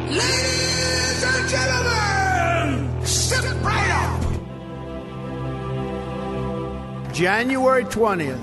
Ladies and gentlemen, sit right up. January 20th,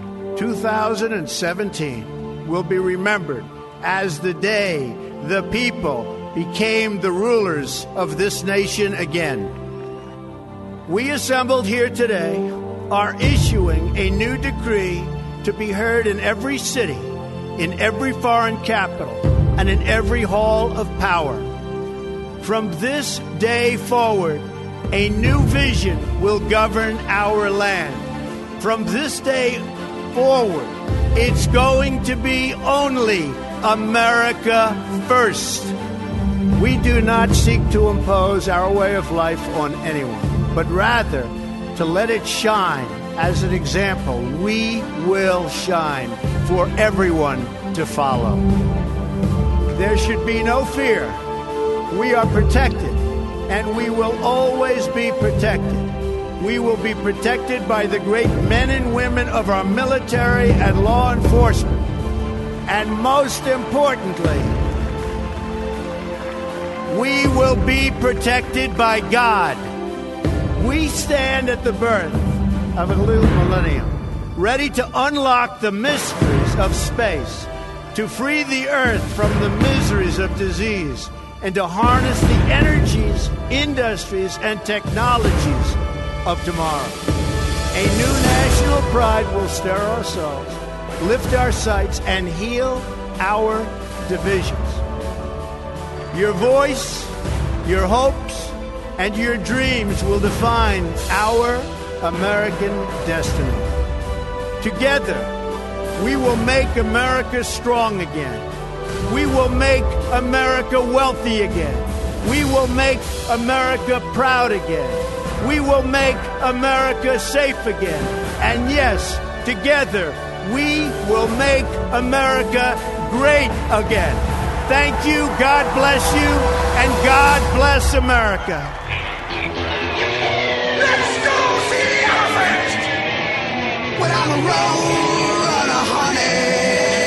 2017 will be remembered as the day the people became the rulers of this nation again. We assembled here today are issuing a new decree to be heard in every city, in every foreign capital, and in every hall of power. From this day forward, a new vision will govern our land. From this day forward, it's going to be only America first. We do not seek to impose our way of life on anyone, but rather to let it shine as an example. We will shine for everyone to follow. There should be no fear. We are protected, and we will always be protected. We will be protected by the great men and women of our military and law enforcement. And most importantly, we will be protected by God. We stand at the birth of a new millennium, ready to unlock the mysteries of space, to free the earth from the miseries of disease, and to harness the energies, industries, and technologies of tomorrow. A new national pride will stir our souls, lift our sights, and heal our divisions. Your voice, your hopes, and your dreams will define our American destiny. Together, we will make America strong again. We will make America wealthy again. We will make America proud again. We will make America safe again. And yes, together, we will make America great again. Thank you, God bless you, and God bless America. Let's go see the elephant. Without a road and a honey.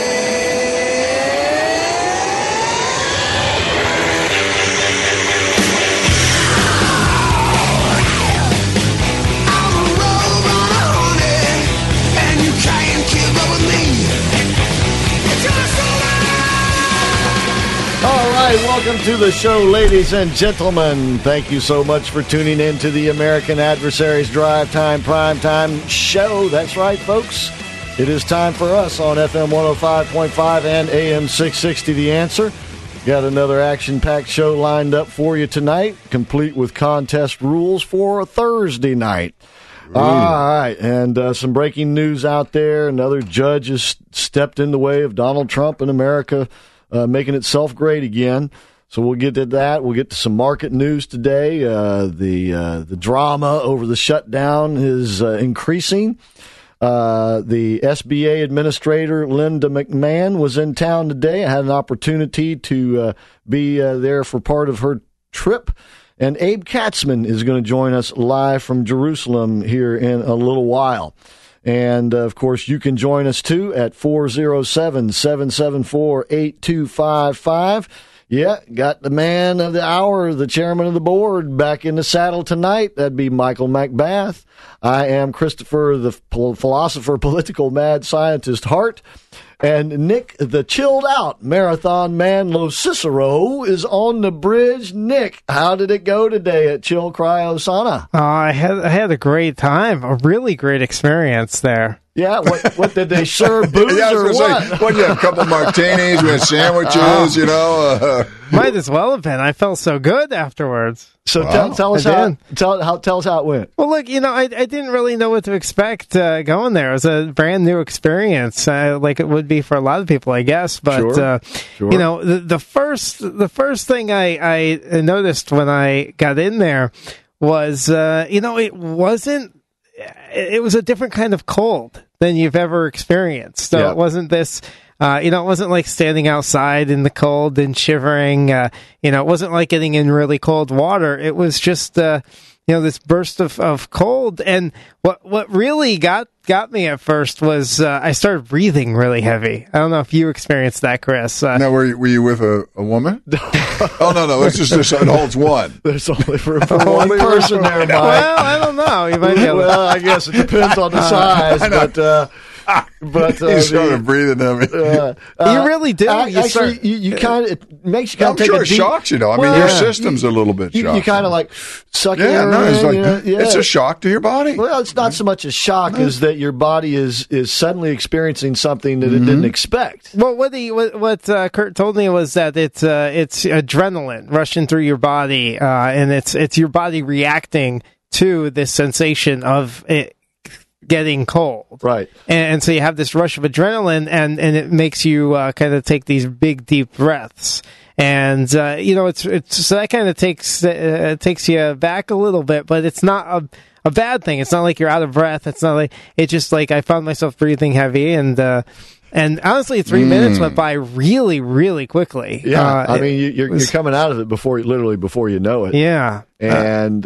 I'm a road and a honey, and you can't keep up with me. It's gonna slow All right, welcome to the show, ladies and gentlemen. Thank you so much for tuning in to the American Adversaries Drive Time Primetime Show. That's right, folks. It is time for us on FM 105.5 and AM 660, The Answer. Got another action-packed show lined up for you tonight, complete with contest rules for Thursday night. All right, and some breaking news out there. Another judge has stepped in the way of Donald Trump in America, making itself great again. So we'll get to that. We'll get to some market news today. The drama over the shutdown is increasing. The SBA administrator, Linda McMahon, was in town today. I had an opportunity to be there for part of her trip. And Abe Katzman is going to join us live from Jerusalem here in a little while. And, of course, you can join us, too, at 407-774-8255. Yeah, got the man of the hour, the chairman of the board, back in the saddle tonight. That'd be Michael McBath. I am Christopher, the philosopher, political mad scientist Hart. And Nick, the chilled-out marathon man Lo Cicero, is on the bridge. Nick, how did it go today at Chill Cryo Sauna? I had a great time, a really great experience there. Yeah, what did they serve, booze or what? What, you have a couple martinis, we had sandwiches, Might as well have been. I felt so good afterwards. So tell us how it went. Well, look, I didn't really know what to expect going there. It was a brand new experience, like it would be for a lot of people, I guess. But sure. The first thing I noticed when I got in there was it was a different kind of cold than you've ever experienced. So It wasn't this. It wasn't like standing outside in the cold and shivering. It wasn't like getting in really cold water. It was just, this burst of cold. And what really got me at first was I started breathing really heavy. I don't know if you experienced that, Chris. Now, were you with a woman? Oh, no. It's just it holds one. There's only for one person there, Mike. Well, I don't know. You might be able Well, I guess it depends on the size, but He started breathing heavy. you really do. Actually, you kind of it makes you kind I'm of take sure a it deep, shocks you, though. I mean, Well, your system's a little bit shocked. You kind of like suck Yeah, air no, it's in, like it's a shock to your body. Well, it's not so much a shock as that your body is suddenly experiencing something that it didn't expect. Well, what Kurt told me was that it's adrenaline rushing through your body, and it's your body reacting to this sensation of it getting cold. Right. And so you have this rush of adrenaline, and it makes you kind of take these big, deep breaths. And it's so that kind of takes you back a little bit, but it's not a bad thing. It's not like you're out of breath. It's not like it's just like I found myself breathing heavy, and honestly, 3 minutes went by really, really quickly. Yeah, I mean, you're coming out of it before you know it. Yeah, and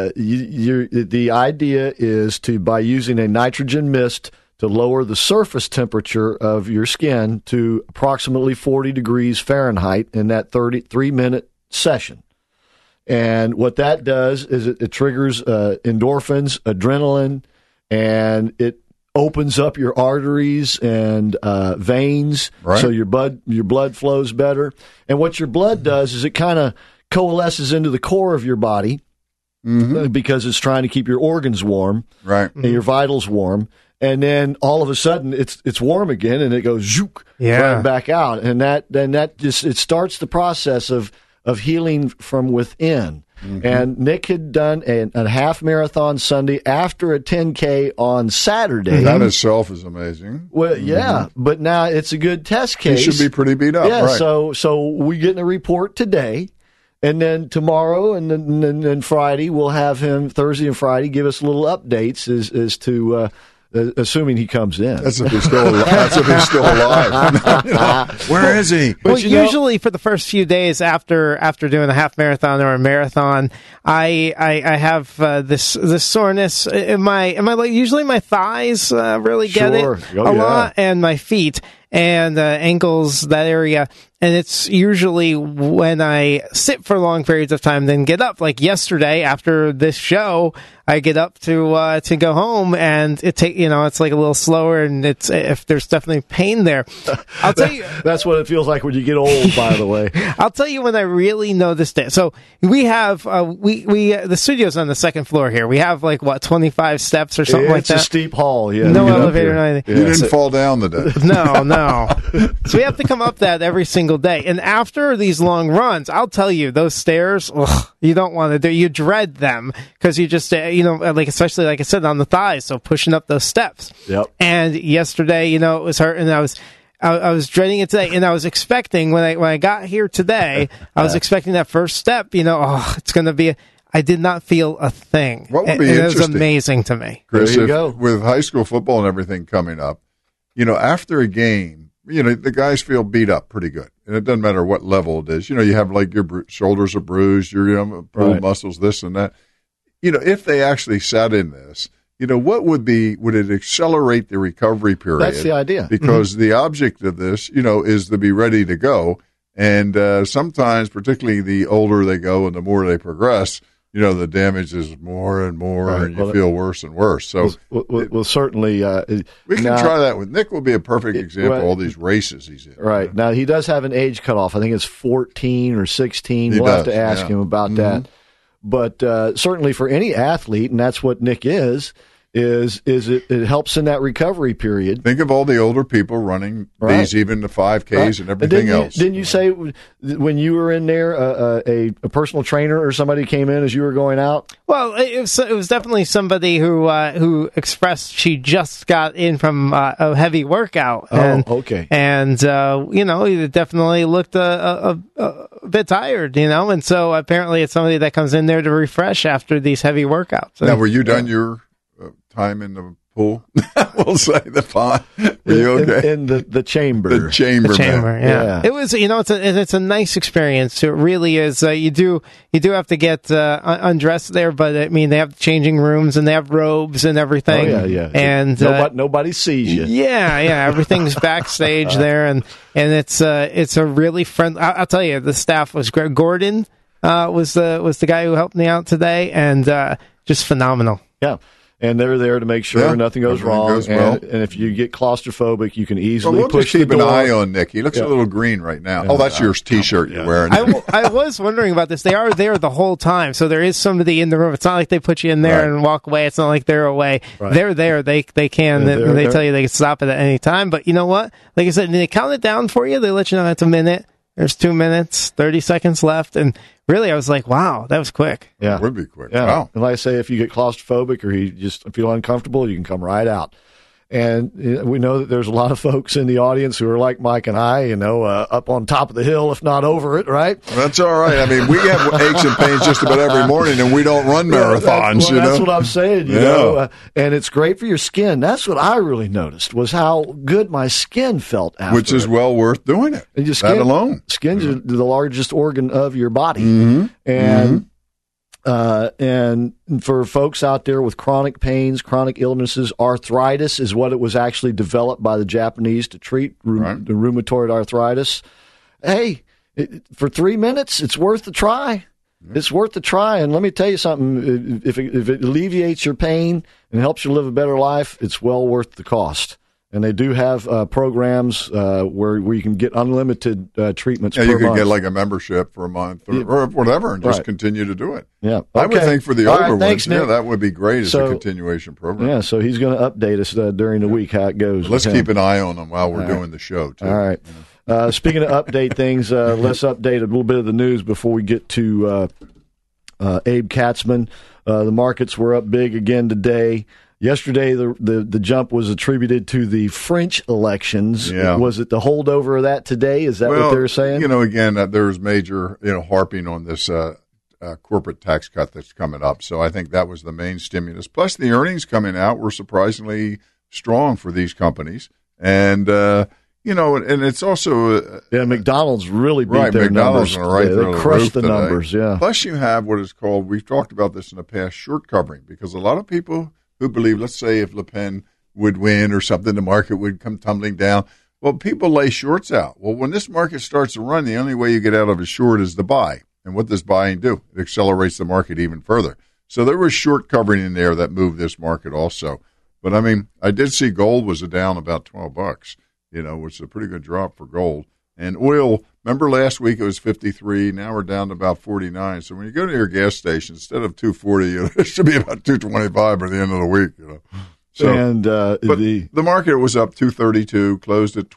the idea is by using a nitrogen mist to lower the surface temperature of your skin to approximately 40 degrees Fahrenheit in that 3-minute session. And what that does is it triggers endorphins, adrenaline, and it opens up your arteries and veins, right, so your blood flows better. And what your blood does is it kind of coalesces into the core of your body because it's trying to keep your organs warm, right, and your vitals warm. And then all of a sudden it's warm again, and it goes zook, right back out, and that just it starts the process of healing from within. And Nick had done a half marathon Sunday after a 10K on Saturday. That itself is amazing. Well, yeah, but now it's a good test case. He should be pretty beat up. Yeah, right. So we're getting a report today, and then tomorrow and then Friday we'll have him, Thursday and Friday, give us little updates as to. Assuming he comes in. That's if he's still alive. Where is he? Well, usually for the first few days after doing a half marathon or a marathon, I have this soreness in my leg. Usually my thighs really get it a lot, and my feet and ankles, that area. And it's usually when I sit for long periods of time, then get up. Like yesterday, after this show, I get up to go home, and it's like a little slower, and if there's definitely pain there. I'll tell you, that's what it feels like when you get old. By the way, I'll tell you when I really noticed it. So we have the studio's on the second floor here. We have 25 steps or something like that. It's a steep hall. Yeah, no elevator or anything. You didn't fall down the day. No. So we have to come up that every single day. And after these long runs, I'll tell you, those stairs, you don't want to do. You dread them because you just, especially like I said, on the thighs. So pushing up those steps. Yep. And yesterday, it was hurt, and I was dreading it today, and I was expecting when I got here today, I was expecting that first step. It's going to be. I did not feel a thing. What would be interesting? It was amazing to me. Chris, with high school football and everything coming up, after a game, the guys feel beat up pretty good. And it doesn't matter what level it is. You have your shoulders are bruised, your pulled muscles, this and that. If they actually sat in this, what would it accelerate the recovery period? That's the idea. Because the object of this, is to be ready to go. And sometimes, particularly the older they go and the more they progress, the damage is more and more, and you feel worse and worse. So, well certainly, we can try that with Nick. Will be a perfect example. All these races he's in. Right now, he does have an age cutoff. I think it's 14 or 16. We'll have to ask him about that. But certainly, for any athlete, and that's what Nick is it helps in that recovery period. Think of all the older people running these, even the 5Ks and everything else. Didn't you say when you were in there, a personal trainer or somebody came in as you were going out? Well, it was definitely somebody who expressed she just got in from a heavy workout. Okay. And he definitely looked a bit tired, and so apparently it's somebody that comes in there to refresh after these heavy workouts. Now, were you done your time in the pool. We'll say the pond. Were you okay? In the chamber. The chamber. The chamber, man. yeah. It was, it's a nice experience. It really is. You do have to get undressed there, but I mean, they have changing rooms and they have robes and everything. Oh, yeah. And nobody sees you. Yeah. Everything's backstage there, and it's a really friendly. I'll tell you, the staff was great. Gordon was the guy who helped me out today, and just phenomenal. Yeah. And they're there to make sure nothing goes wrong. And if you get claustrophobic, you can easily push the door. Keep an eye on Nick. He looks a little green right now. Oh, that's your T-shirt you're wearing. I was wondering about this. They are there the whole time, so there is somebody in the room. It's not like they put you in there and walk away. It's not like they're away. Right. They're there. They can. They tell you they can stop it at any time. But you know what? Like I said, they count it down for you. They let you know it's a minute. There's 2 minutes, 30 seconds left, and really, I was like, wow, that was quick. Yeah. It would be quick. Yeah. Wow. And like I say, if you get claustrophobic or you just feel uncomfortable, you can come right out. And we know that there's a lot of folks in the audience who are like Mike and I, up on top of the hill, if not over it, right? That's all right. I mean, we have aches and pains just about every morning, and we don't run marathons, That's what I'm saying, you know. And it's great for your skin. That's what I really noticed, was how good my skin felt after Which is well worth doing it. And that alone. Skin's the largest organ of your body. Mm-hmm. And for folks out there with chronic pains, chronic illnesses, arthritis is what it was actually developed by the Japanese to treat the rheumatoid arthritis. Hey, for 3 minutes, it's worth the try. It's worth the try. And let me tell you something. If it alleviates your pain and helps you live a better life, it's well worth the cost. And they do have programs where you can get unlimited treatments per month. You can get like a membership for a month or whatever and just continue to do it. Yeah. Okay. I would think for the older ones, thanks, Nick. that would be great as a continuation program. Yeah, so he's going to update us during the week how it goes. Let's keep an eye on them while we're doing the show, too. All right. Speaking of update things, let's update a little bit of the news before we get to Abe Katzman. The markets were up big again today. Yesterday, the jump was attributed to the French elections. Yeah. Was it the holdover of that today? Is that what they're saying? Again, there's major, harping on this corporate tax cut that's coming up. So I think that was the main stimulus. Plus, the earnings coming out were surprisingly strong for these companies. And, and it's also McDonald's really beat their McDonald's numbers. They crushed the numbers, yeah. Plus, you have what is called, we've talked about this in the past, short covering, because a lot of people who believe, let's say if Le Pen would win or something, the market would come tumbling down. Well, people lay shorts out. Well, when this market starts to run, the only way you get out of a short is to buy. And what does buying do? It accelerates the market even further. So there was short covering in there that moved this market also. But, I mean, I did see gold was down about $12, which is a pretty good drop for gold. And oil, remember last week it was 53. Now we're down to about 49. So when you go to your gas station, instead of 240, it should be about 225 by the end of the week. So, and the market was up 232, closed at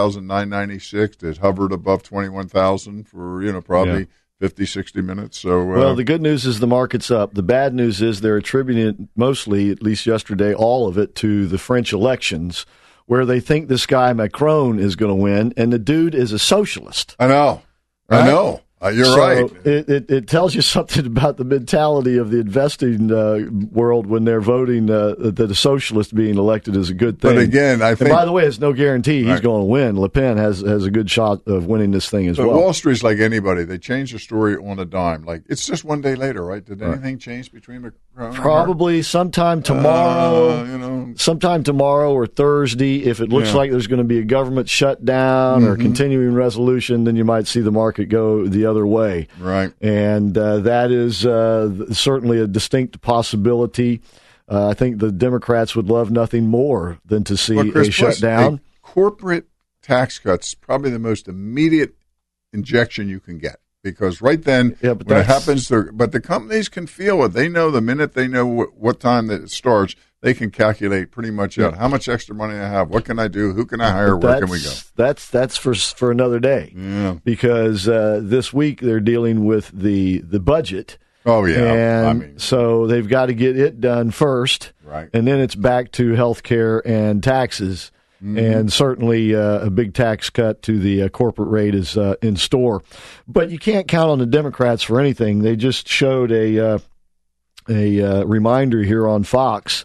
20,996. It hovered above 21,000 for probably 50, 60 minutes. So the good news is the market's up. The bad news is they're attributing it mostly, at least yesterday, all of it to the French elections, where they think this guy Macron is going to win, and the dude is a socialist. I know. Right? I know. You're right. It tells you something about the mentality of the investing world when they're voting that a socialist being elected is a good thing. But again, I think... And by the way, it's no guarantee he's going to win. Le Pen has a good shot of winning this thing as well. Wall Street's like anybody. They change the story on a dime. Like, it's just one day later, right? Did anything change between Macron Probably sometime tomorrow. Sometime tomorrow or Thursday. If it looks like there's going to be a government shutdown or continuing resolution, then you might see the market go the other way. Right. And that is certainly a distinct possibility. I think the Democrats would love nothing more than to see a shutdown. Corporate tax cuts probably the most immediate injection you can get, because right then when it happens, but the companies can feel it. They know the minute they know what time that it starts, they can calculate pretty much out how much extra money I have, what can I do, who can I hire, where can we go? That's for another day. Yeah. Because this week they're dealing with the budget. Oh, yeah. And so they've got to get it done first. Right. And then it's back to health care and taxes. And certainly a big tax cut to the corporate rate is in store. But you can't count on the Democrats for anything. They just showed a reminder here on Fox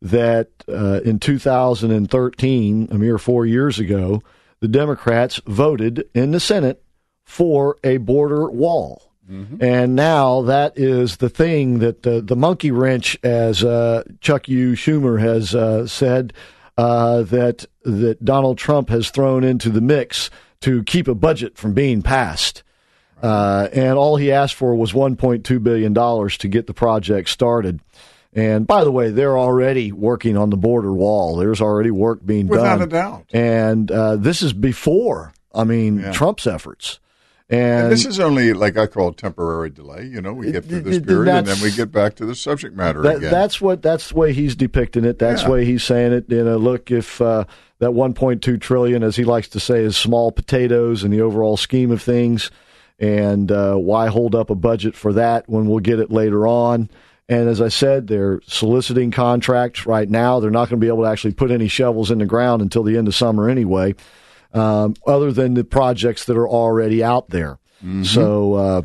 that in 2013, a mere 4 years ago, the Democrats voted in the Senate for a border wall. Mm-hmm. And now that is the thing that the monkey wrench, as Chuck U. Schumer has said, that Donald Trump has thrown into the mix to keep a budget from being passed. And all he asked for was $1.2 billion to get the project started. And by the way, they're already working on the border wall. There's already work being done. Without a doubt. And this is before, Trump's efforts. And this is only, like I call it, temporary delay. We get through this period, and then we get back to the subject matter again. That's the way he's depicting it. That's the way he's saying it. Look, if that $1.2 trillion, as he likes to say, is small potatoes in the overall scheme of things, and why hold up a budget for that when we'll get it later on? And as I said, they're soliciting contracts right now. They're not going to be able to actually put any shovels in the ground until the end of summer anyway. Other than the projects that are already out there. Mm-hmm. So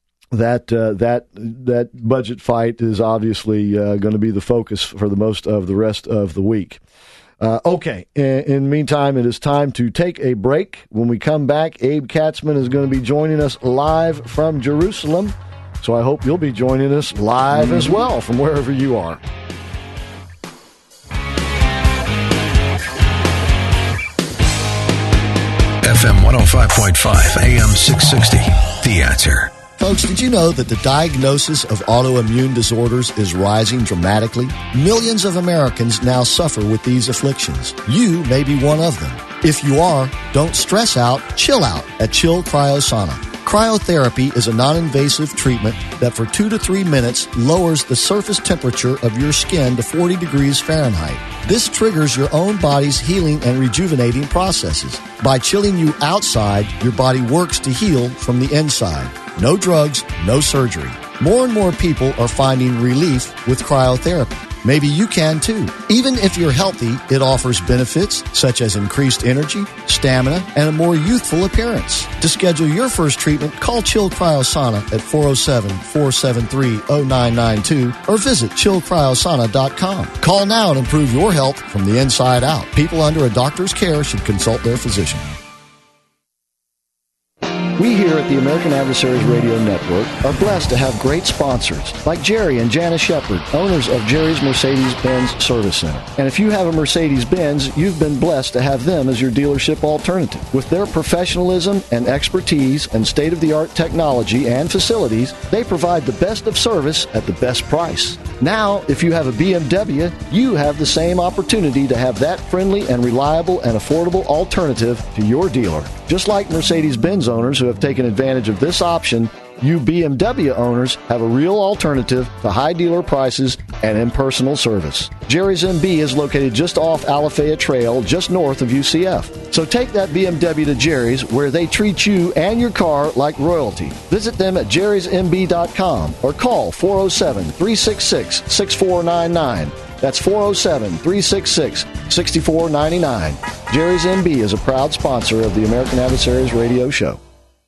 that budget fight is obviously going to be the focus for the most of the rest of the week. Okay, in the meantime, it is time to take a break. When we come back, Abe Katzman is going to be joining us live from Jerusalem. So I hope you'll be joining us live as well from wherever you are. FM 105.5, AM 660, The Answer. Folks, did you know that the diagnosis of autoimmune disorders is rising dramatically? Millions of Americans now suffer with these afflictions. You may be one of them. If you are, don't stress out, chill out at Chill Cryosauna. Cryotherapy is a non-invasive treatment that for 2 to 3 minutes lowers the surface temperature of your skin to 40 degrees Fahrenheit. This triggers your own body's healing and rejuvenating processes. By chilling you outside, your body works to heal from the inside. No drugs, no surgery. More and more people are finding relief with cryotherapy. Maybe you can too. Even if you're healthy, it offers benefits such as increased energy, stamina, and a more youthful appearance. To schedule your first treatment, call Chill Cryosauna at 407-473-0992 or visit chillcryosana.com. Call now and improve your health from the inside out. People under a doctor's care should consult their physician. We here at the American Adversaries Radio Network are blessed to have great sponsors like Jerry and Janice Shepard, owners of Jerry's Mercedes-Benz Service Center. And if you have a Mercedes-Benz, you've been blessed to have them as your dealership alternative. With their professionalism and expertise and state-of-the-art technology and facilities, they provide the best of service at the best price. Now, if you have a BMW, you have the same opportunity to have that friendly and reliable and affordable alternative to your dealer. Just like Mercedes-Benz owners who have taken advantage of this option, you BMW owners have a real alternative to high dealer prices and impersonal service. Jerry's MB is located just off Alafaya Trail, just north of UCF. So take that BMW to Jerry's, where they treat you and your car like royalty. Visit them at jerrysmb.com or call 407-366-6499. That's 407-366-6499. Jerry's MB is a proud sponsor of the American Adversaries Radio Show.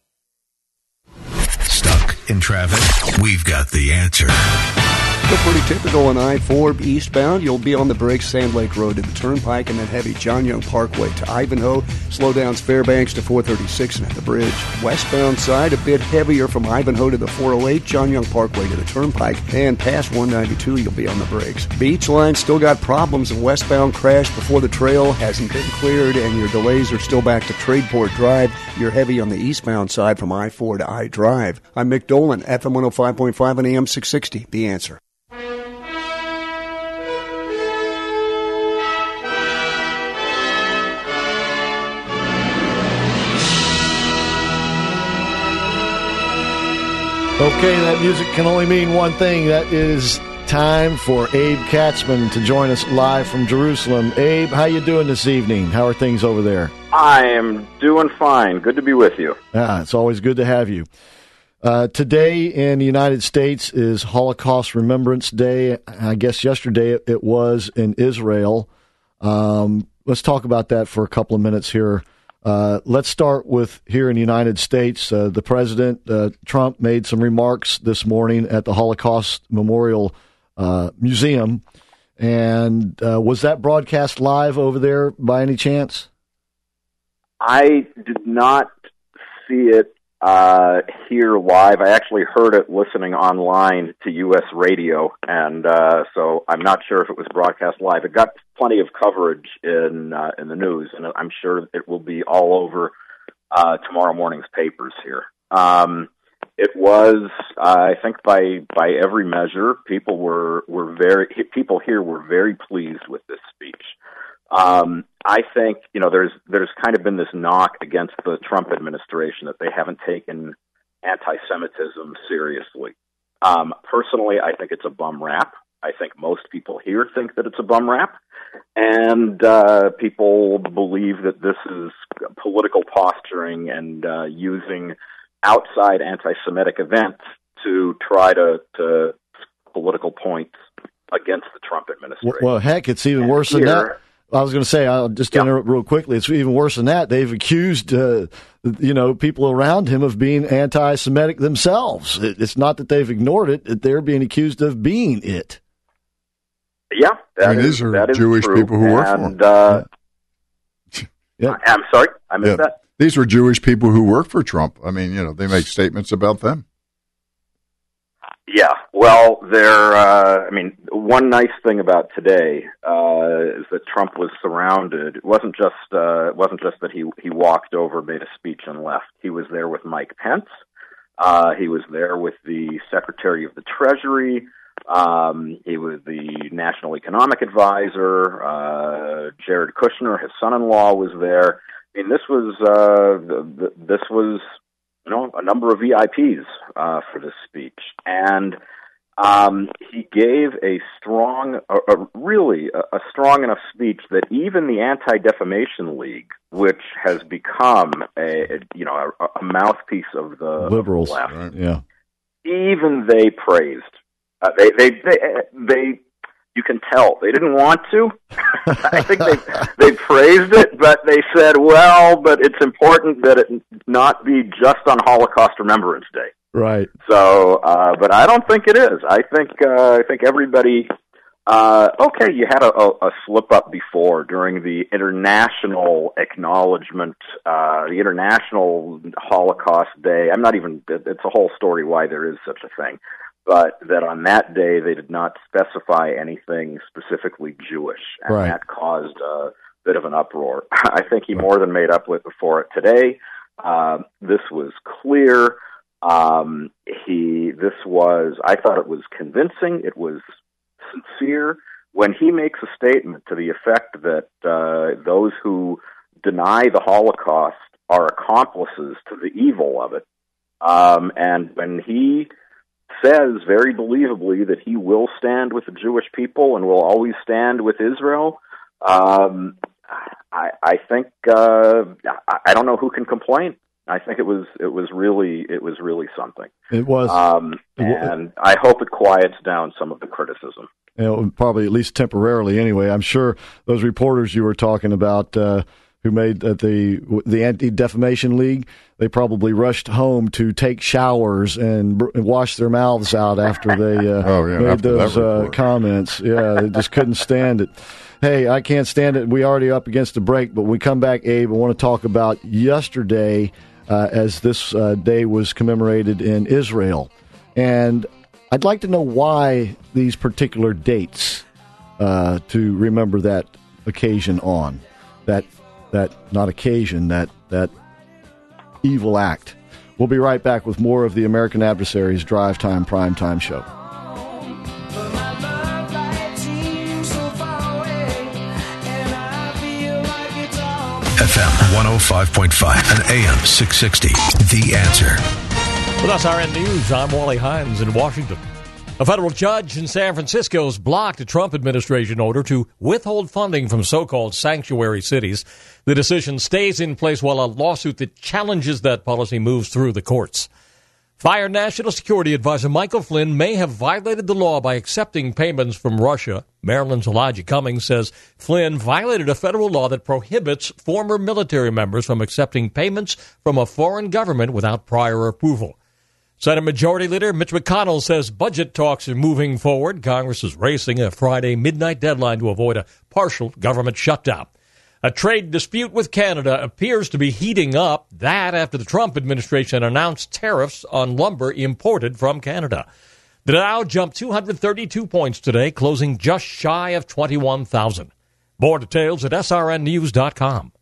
Stuck in traffic? We've got the answer. Pretty typical on I-4 eastbound. You'll be on the brakes Sand Lake Road to the Turnpike and then heavy John Young Parkway to Ivanhoe. Slowdowns Fairbanks to 436 and at the bridge. Westbound side, a bit heavier from Ivanhoe to the 408, John Young Parkway to the Turnpike. And past 192, you'll be on the brakes. Beach line still got problems. A westbound crash before the trail hasn't been cleared, and your delays are still back to Tradeport Drive. You're heavy on the eastbound side from I-4 to I-Drive. I'm Mick Dolan, FM 105.5 and AM 660. The Answer. Okay, that music can only mean one thing. That is time for Abe Katzman to join us live from Jerusalem. Abe, how you doing this evening? How are things over there? I am doing fine. Good to be with you. It's always good to have you. Today in the United States is Holocaust Remembrance Day. I guess yesterday it was in Israel. Let's talk about that for a couple of minutes here. Let's start with here in the United States. The President, Trump, made some remarks this morning at the Holocaust Memorial Museum, And was that broadcast live over there by any chance? I did not see it here live. I actually heard it listening online to U.S. radio, and so I'm not sure if it was broadcast live. It got plenty of coverage in the news, and I'm sure it will be all over tomorrow morning's papers here. It was, I think, by every measure, people here were very pleased with this speech. I think, there's kind of been this knock against the Trump administration that they haven't taken anti-Semitism seriously. Personally, I think it's a bum rap. I think most people here think that it's a bum rap. And people believe that this is political posturing and using outside anti-Semitic events to try to political points against the Trump administration. Well, heck, it's even worse than that. I was going to say, I'll just interrupt real quickly. It's even worse than that. They've accused, people around him of being anti-Semitic themselves. It's not that they've ignored it; they're being accused of being it. Yeah, these are Jewish true. people who work for him. I'm sorry, I missed that. These were Jewish people who work for Trump. I mean, they make statements about them. Yeah, well, one nice thing about today is that Trump was surrounded. It wasn't just that he walked over, made a speech, and left. He was there with Mike Pence. He was there with the Secretary of the Treasury. He was the National Economic Advisor. Jared Kushner, his son-in-law, was there. I mean, this was a number of VIPs for this speech, and he gave a strong enough speech that even the Anti-Defamation League, which has become a mouthpiece of the liberals, left, right. Yeah, even they praised. They you can tell they didn't want to. I think they praised it, but they said, but it's important that it not be just on Holocaust Remembrance Day. Right. So, but I don't think it is. I think everybody. You had a slip up before during the international acknowledgement, the International Holocaust Day. It's a whole story why there is such a thing. But that on that day they did not specify anything specifically Jewish, and right. That caused a bit of an uproar. I think he more than made up for it today. This was clear. I thought it was convincing. It was sincere. When he makes a statement to the effect that those who deny the Holocaust are accomplices to the evil of it, and when he says very believably that he will stand with the Jewish people and will always stand with Israel, I think I don't know who can complain. I think it was really something. It was, and I hope it quiets down some of the criticism. Probably at least temporarily. Anyway, I'm sure those reporters you were talking about who made the Anti-Defamation League, they probably rushed home to take showers and wash their mouths out after they made those comments. Yeah, they just couldn't stand it. Hey, I can't stand it. We already up against the break, but when we come back, Abe, I want to talk about yesterday as this day was commemorated in Israel. And I'd like to know why these particular dates to remember that occasion on, that evil act. We'll be right back with more of the American Adversaries Drive Time Primetime Show. FM 105.5 and AM 660. The Answer. With SRN News, I'm Wally Hines in Washington. A federal judge in San Francisco has blocked a Trump administration order to withhold funding from so-called sanctuary cities. The decision stays in place while a lawsuit that challenges that policy moves through the courts. Fired National Security Advisor Michael Flynn may have violated the law by accepting payments from Russia. Maryland's Elijah Cummings says Flynn violated a federal law that prohibits former military members from accepting payments from a foreign government without prior approval. Senate Majority Leader Mitch McConnell says budget talks are moving forward. Congress is racing a Friday midnight deadline to avoid a partial government shutdown. A trade dispute with Canada appears to be heating up. That after the Trump administration announced tariffs on lumber imported from Canada. The Dow jumped 232 points today, closing just shy of 21,000. More details at srnnews.com.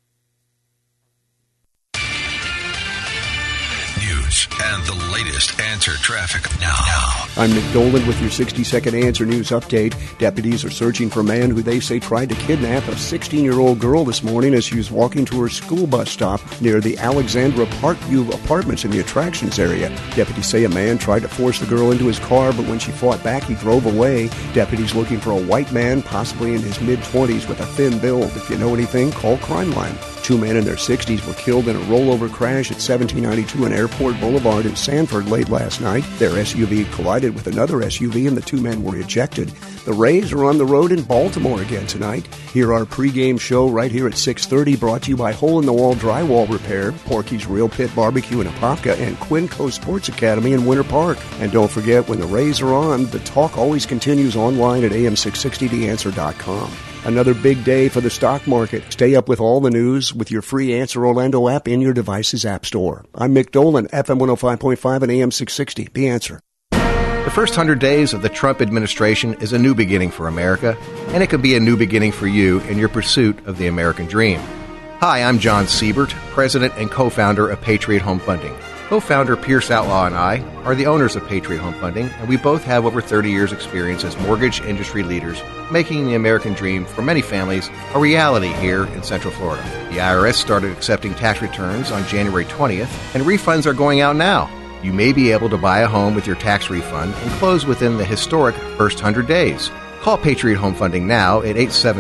News and the latest Answer traffic now. I'm Nick Dolan with your 60-second Answer News update. Deputies are searching for a man who they say tried to kidnap a 16-year-old girl this morning as she was walking to her school bus stop near the Alexandra Parkview apartments in the attractions area. Deputies say a man tried to force the girl into his car, but when she fought back, he drove away. Deputies looking for a white man, possibly in his mid-20s with a thin build. If you know anything, call Crime Line. 2 men in their 60s were killed in a rollover crash at 1792 and Airport Boulevard in Sanford late last night. Their SUV collided with another SUV and the 2 men were ejected. The Rays are on the road in Baltimore again tonight. Hear our pregame show right here at 6:30, brought to you by Hole in the Wall Drywall Repair, Porky's Real Pit Barbecue in Apopka, and Quinco Sports Academy in Winter Park. And don't forget, when the Rays are on, the talk always continues online at am660theanswer.com. Another big day for the stock market. Stay up with all the news with your free Answer Orlando app in your device's app store. I'm Mick Dolan, FM 105.5 and AM 660. The Answer. The first 100 days of the Trump administration is a new beginning for America, and it could be a new beginning for you in your pursuit of the American dream. Hi, I'm John Siebert, president and co-founder of Patriot Home Funding. Co-founder Pierce Outlaw and I are the owners of Patriot Home Funding, and we both have over 30 years' experience as mortgage industry leaders, making the American dream for many families a reality here in Central Florida. The IRS started accepting tax returns on January 20th, and refunds are going out now. You may be able to buy a home with your tax refund and close within the historic first 100 days. Call Patriot Home Funding now at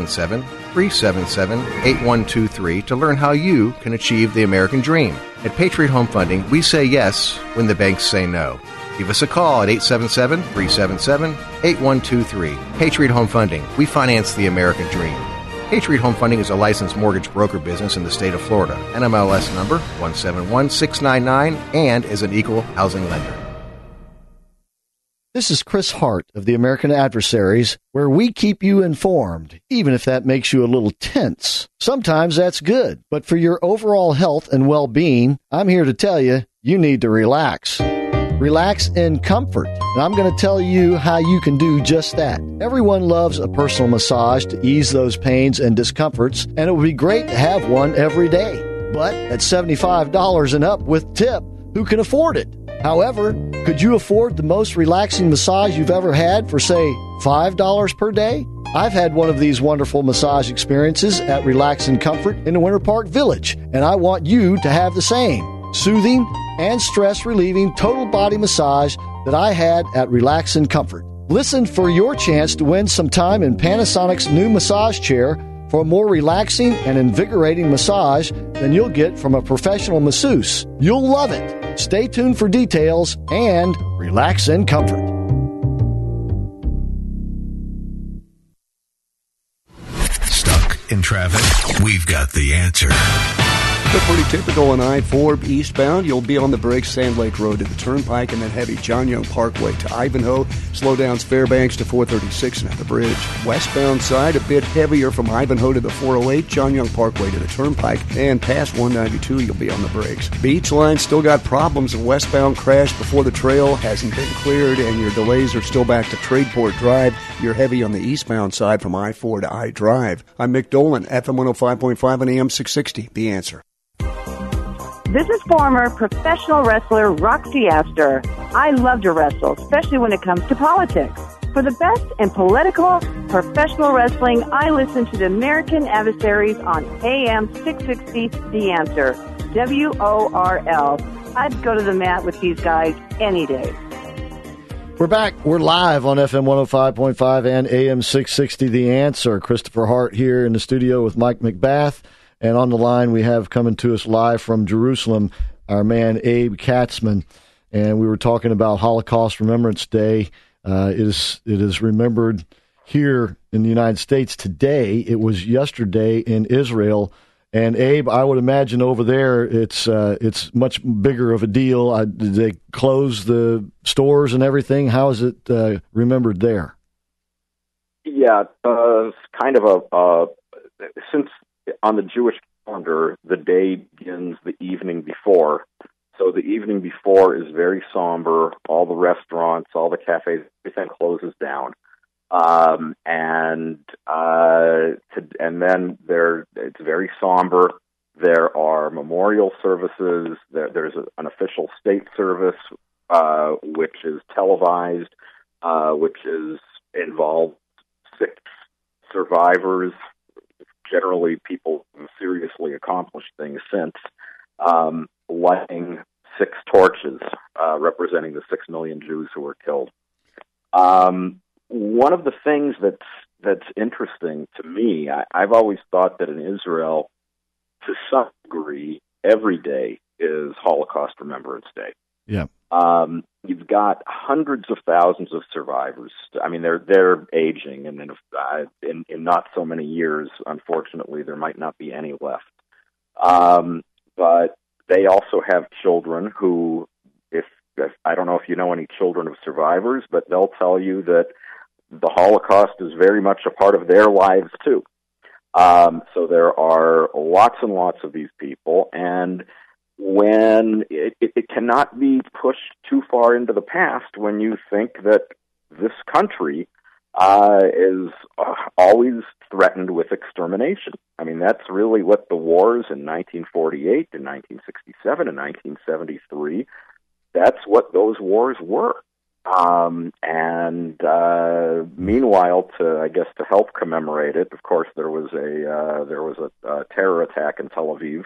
877-377-8123 to learn how you can achieve the American dream. At Patriot Home Funding, we say yes when the banks say no. Give us a call at 877-377-8123. Patriot Home Funding, we finance the American dream. Patriot Home Funding is a licensed mortgage broker business in the state of Florida, NMLS number 171699, and is an equal housing lender. This is Chris Hart of the American Adversaries, where we keep you informed, even if that makes you a little tense. Sometimes that's good, but for your overall health and well-being, I'm here to tell you, you need to relax. Relax in comfort, and I'm going to tell you how you can do just that. Everyone loves a personal massage to ease those pains and discomforts, and it would be great to have one every day. But at $75 and up with tip, who can afford it? However, could you afford the most relaxing massage you've ever had for, say, $5 per day? I've had one of these wonderful massage experiences at Relax and Comfort in the Winter Park Village, and I want you to have the same soothing and stress-relieving total body massage that I had at Relax and Comfort. Listen for your chance to win some time in Panasonic's new massage chair for a more relaxing and invigorating massage than you'll get from a professional masseuse. You'll love it. Stay tuned for details and relax in comfort. Stuck in traffic? We've got the answer. They're pretty typical on I-4 eastbound. You'll be on the brakes Sand Lake Road to the Turnpike and then heavy John Young Parkway to Ivanhoe. Slowdowns Fairbanks to 436 and at the bridge. Westbound side, a bit heavier from Ivanhoe to the 408, John Young Parkway to the Turnpike. And past 192, you'll be on the brakes. Beach line still got problems. A westbound crash before the trail hasn't been cleared, and your delays are still back to Tradeport Drive. You're heavy on the eastbound side from I-4 to I-Drive. I'm Mick Dolan, FM 105.5 and AM 660. The Answer. This is former professional wrestler Roxy Astor. I love to wrestle, especially when it comes to politics. For the best in political, professional wrestling, I listen to the American Adversaries on AM 660, The Answer, WORL. I'd go to the mat with these guys any day. We're back. We're live on FM 105.5 and AM 660, The Answer. Christopher Hart here in the studio with Mike McBath. And on the line, we have coming to us live from Jerusalem, our man Abe Katzman. And we were talking about Holocaust Remembrance Day. It is remembered here in the United States today. It was yesterday in Israel. And Abe, I would imagine over there it's much bigger of a deal. Did they close the stores and everything? How is it remembered there? Yeah, it's kind of since on the Jewish calendar, the day begins the evening before. So the evening before is very somber. All the restaurants, all the cafes, everything closes down. And then it's very somber. There are memorial services. There's an official state service, which is televised, which involves 6 survivors, generally people who seriously accomplished things since, lighting 6 torches representing the 6 million Jews who were killed. One of the things that's interesting to me, I've always thought that in Israel, to some degree, every day is Holocaust Remembrance Day. Yeah. You've got hundreds of thousands of survivors. I mean, they're aging, and in not so many years, unfortunately, there might not be any left. But they also have children who, if I don't know if you know any children of survivors, but they'll tell you that the Holocaust is very much a part of their lives too. So there are lots and lots of these people, and when it cannot be pushed too far into the past when you think that this country is always threatened with extermination. I mean, that's really what the wars in 1948 and 1967 and 1973, that's what those wars were. Meanwhile, to help commemorate it, of course, there was a terror attack in Tel Aviv,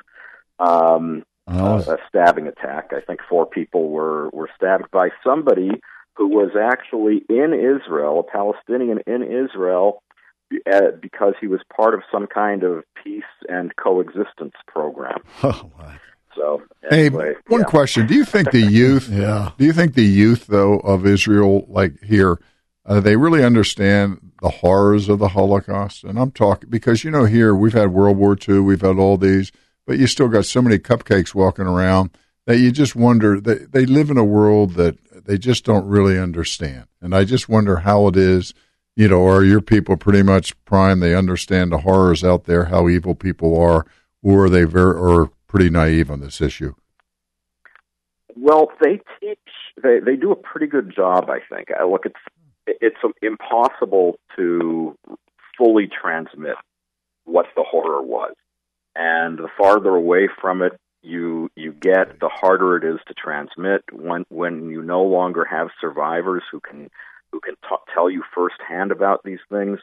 a stabbing attack. I think 4 people were stabbed by somebody who was actually in Israel, a Palestinian in Israel, because he was part of some kind of peace and coexistence program. Oh my. So, anyway, one question: do you think the youth? Yeah. Do you think the youth, though, of Israel, like here, they really understand the horrors of the Holocaust? And I'm talking because here we've had World War II, we've had all these, but you still got so many cupcakes walking around that you just wonder. They live in a world that they just don't really understand, and I just wonder how it is. Are your people pretty much primed? They understand the horrors out there, how evil people are, or are they pretty naive on this issue? Well, they do a pretty good job, I think. Look, it's impossible to fully transmit what the horror was, and the farther away from it you get, the harder it is to transmit. When you no longer have survivors who can tell you firsthand about these things,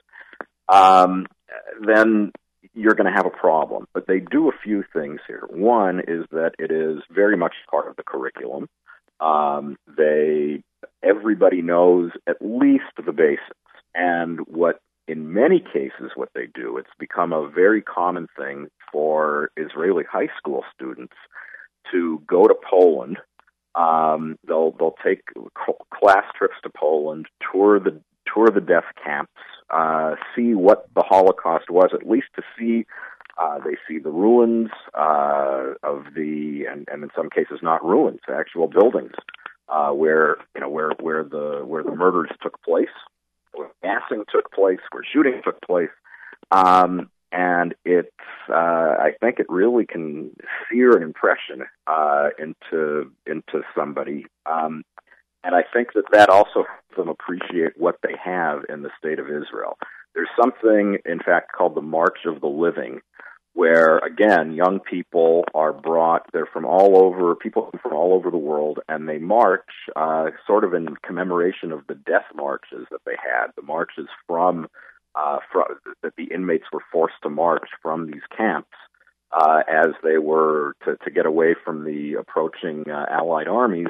then you're going to have a problem. But they do a few things here. One is that it is very much part of the curriculum. Everybody knows at least the basics. And in many cases, what they do, it's become a very common thing for Israeli high school students to go to Poland. They'll take class trips to Poland, tour the death camps, see what the Holocaust was, at least to see. They see the ruins of and in some cases not ruins, actual buildings where the murders took place, where gassing took place, where shooting took place, and I think it really can sear an impression into somebody. And I think that also helps them appreciate what they have in the state of Israel. There's something, in fact, called the March of the Living, where, again, young people are brought, they're from all over the world, and they march sort of in commemoration of the death marches that they had, the marches that the inmates were forced to march from these camps as they were to get away from the approaching Allied armies.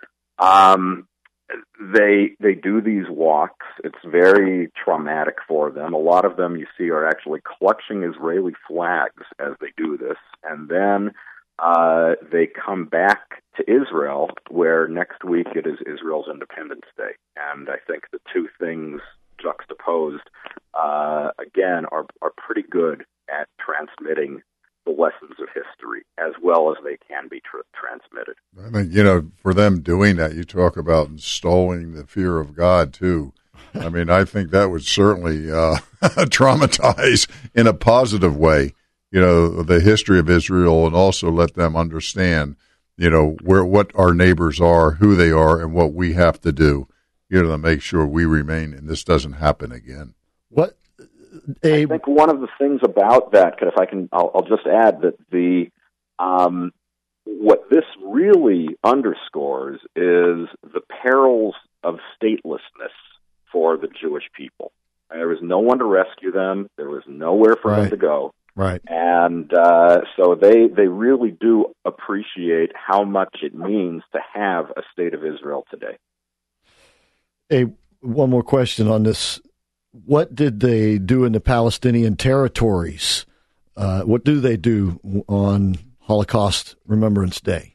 They do these walks. It's very traumatic for them. A lot of them, you see, are actually clutching Israeli flags as they do this. And then they come back to Israel, where next week it is Israel's Independence Day. And I think the two things juxtaposed, again, are pretty good at transmitting the lessons of history as well as they can be transmitted. I mean, for them doing that, you talk about installing the fear of God, too. I mean, I think that would certainly traumatize in a positive way, the history of Israel, and also let them understand, what our neighbors are, who they are, and what we have to do, to make sure we remain and this doesn't happen again. I think one of the things about that, I'll just add that what this really underscores is the perils of statelessness for the Jewish people. There was no one to rescue them. There was nowhere for them to go. Right. And so they really do appreciate how much it means to have a state of Israel today. Hey, one more question on this. What did they do in the Palestinian territories? What do they do on Holocaust Remembrance Day?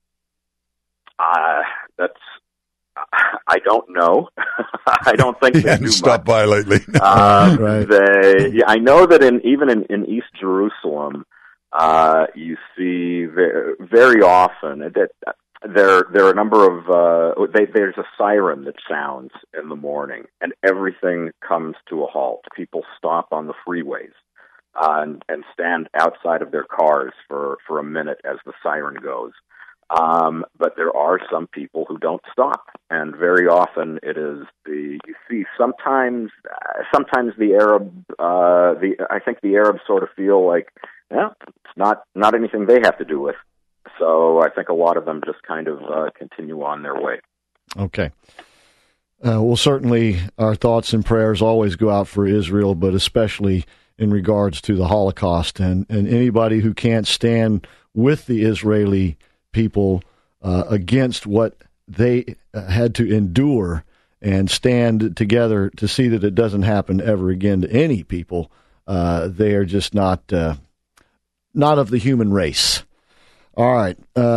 I don't know. I don't think they do much. Stopped by lately. Right. I know that even in East Jerusalem, you see very often that there are a number of there's a siren that sounds in the morning, and everything comes to a halt. People stop on the freeways and stand outside of their cars for a minute as the siren goes. But there are some people who don't stop, and very often it is you see sometimes the Arab I think the Arabs sort of feel like, it's not anything they have to do with. So I think a lot of them just kind of continue on their way. Okay. Well, certainly our thoughts and prayers always go out for Israel, but especially in regards to the Holocaust, and anybody who can't stand with the Israeli people against what they had to endure and stand together to see that it doesn't happen ever again to any people. They are just not of the human race. All right.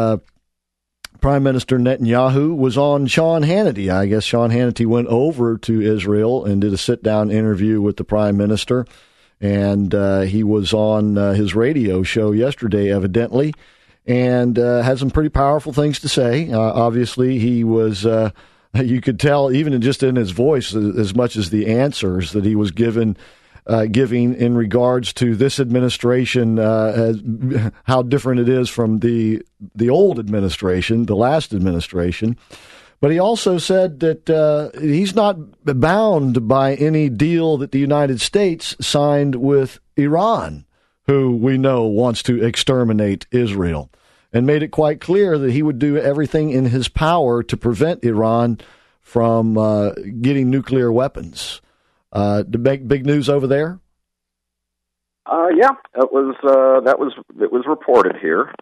Prime Minister Netanyahu was on Sean Hannity. I guess Sean Hannity went over to Israel and did a sit-down interview with the Prime Minister, and he was on his radio show yesterday, evidently, and had some pretty powerful things to say. Obviously, he was, you could tell even just in his voice, as much as the answers that he was giving in regards to this administration, how different it is from the old administration, the last administration. But he also said that he's not bound by any deal that the United States signed with Iran, who we know wants to exterminate Israel, and made it quite clear that he would do everything in his power to prevent Iran from getting nuclear weapons. Big news over there? Yeah, it was reported here.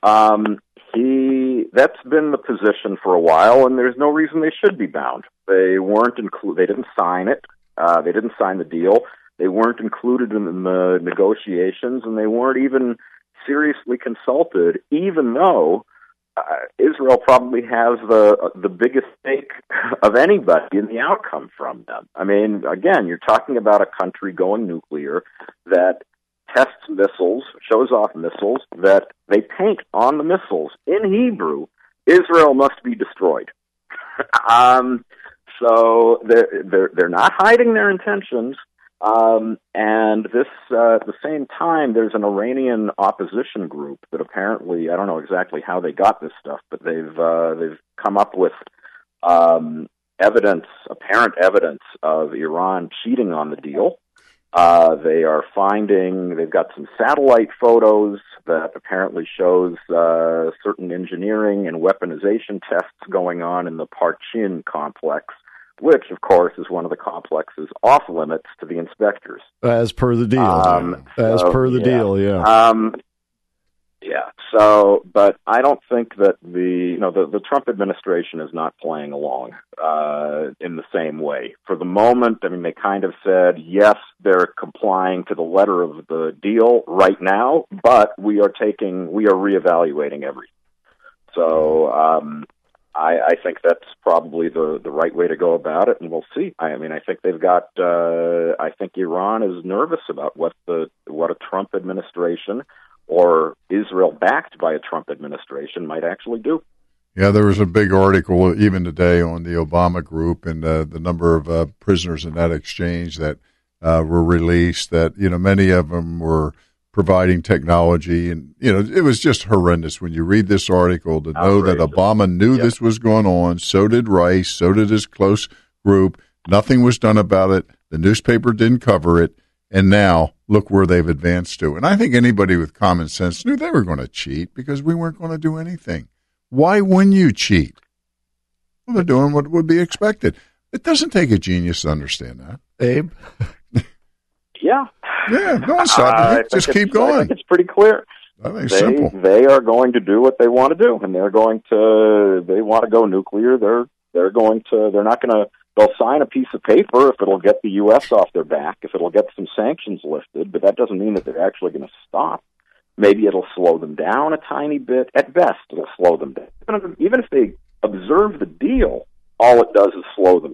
That's been the position for a while, and there's no reason they should be bound. They weren't They didn't sign it. They didn't sign the deal. They weren't included in the negotiations, and they weren't even seriously consulted, even though Israel probably has the biggest stake of anybody in the outcome from them. I mean, again, you're talking about a country going nuclear that tests missiles, shows off missiles, that they paint on the missiles in Hebrew, Israel must be destroyed. So they're not hiding their intentions. And this, at the same time, there's an Iranian opposition group that apparently, I don't know exactly how they got this stuff, but they've come up with apparent evidence of Iran cheating on the deal. They've got some satellite photos that apparently shows certain engineering and weaponization tests going on in the Parchin complex, which, of course, is one of the complexes off limits to the inspectors. As per the deal. Deal, yeah. Yeah. So, but I don't think that the Trump administration is not playing along in the same way. For the moment, I mean, they kind of said, yes, they're complying to the letter of the deal right now, but we are reevaluating everything. So, I think that's probably the right way to go about it, and we'll see. I mean, I think they've got. I think Iran is nervous about what a Trump administration or Israel backed by a Trump administration might actually do. Yeah, there was a big article even today on the Obama group and the number of prisoners in that exchange that were released, that, many of them were providing technology. And, it was just horrendous when you read this article to know that Obama knew this was going on. So did Rice. So did his close group. Nothing was done about it. The newspaper didn't cover it. And now look where they've advanced to. And I think anybody with common sense knew they were going to cheat because we weren't going to do anything. Why wouldn't you cheat? Well, they're doing what would be expected. It doesn't take a genius to understand that. Abe? Yeah. Yeah, don't stop it. Just keep going. I think it's pretty clear. I think it's simple. They are going to do what they want to do, and they want to go nuclear. They're they'll sign a piece of paper if it'll get the U.S. off their back, if it'll get some sanctions lifted, but that doesn't mean that they're actually going to stop. Maybe it'll slow them down a tiny bit. At best, it'll slow them down. Even if they observe the deal, all it does is slow them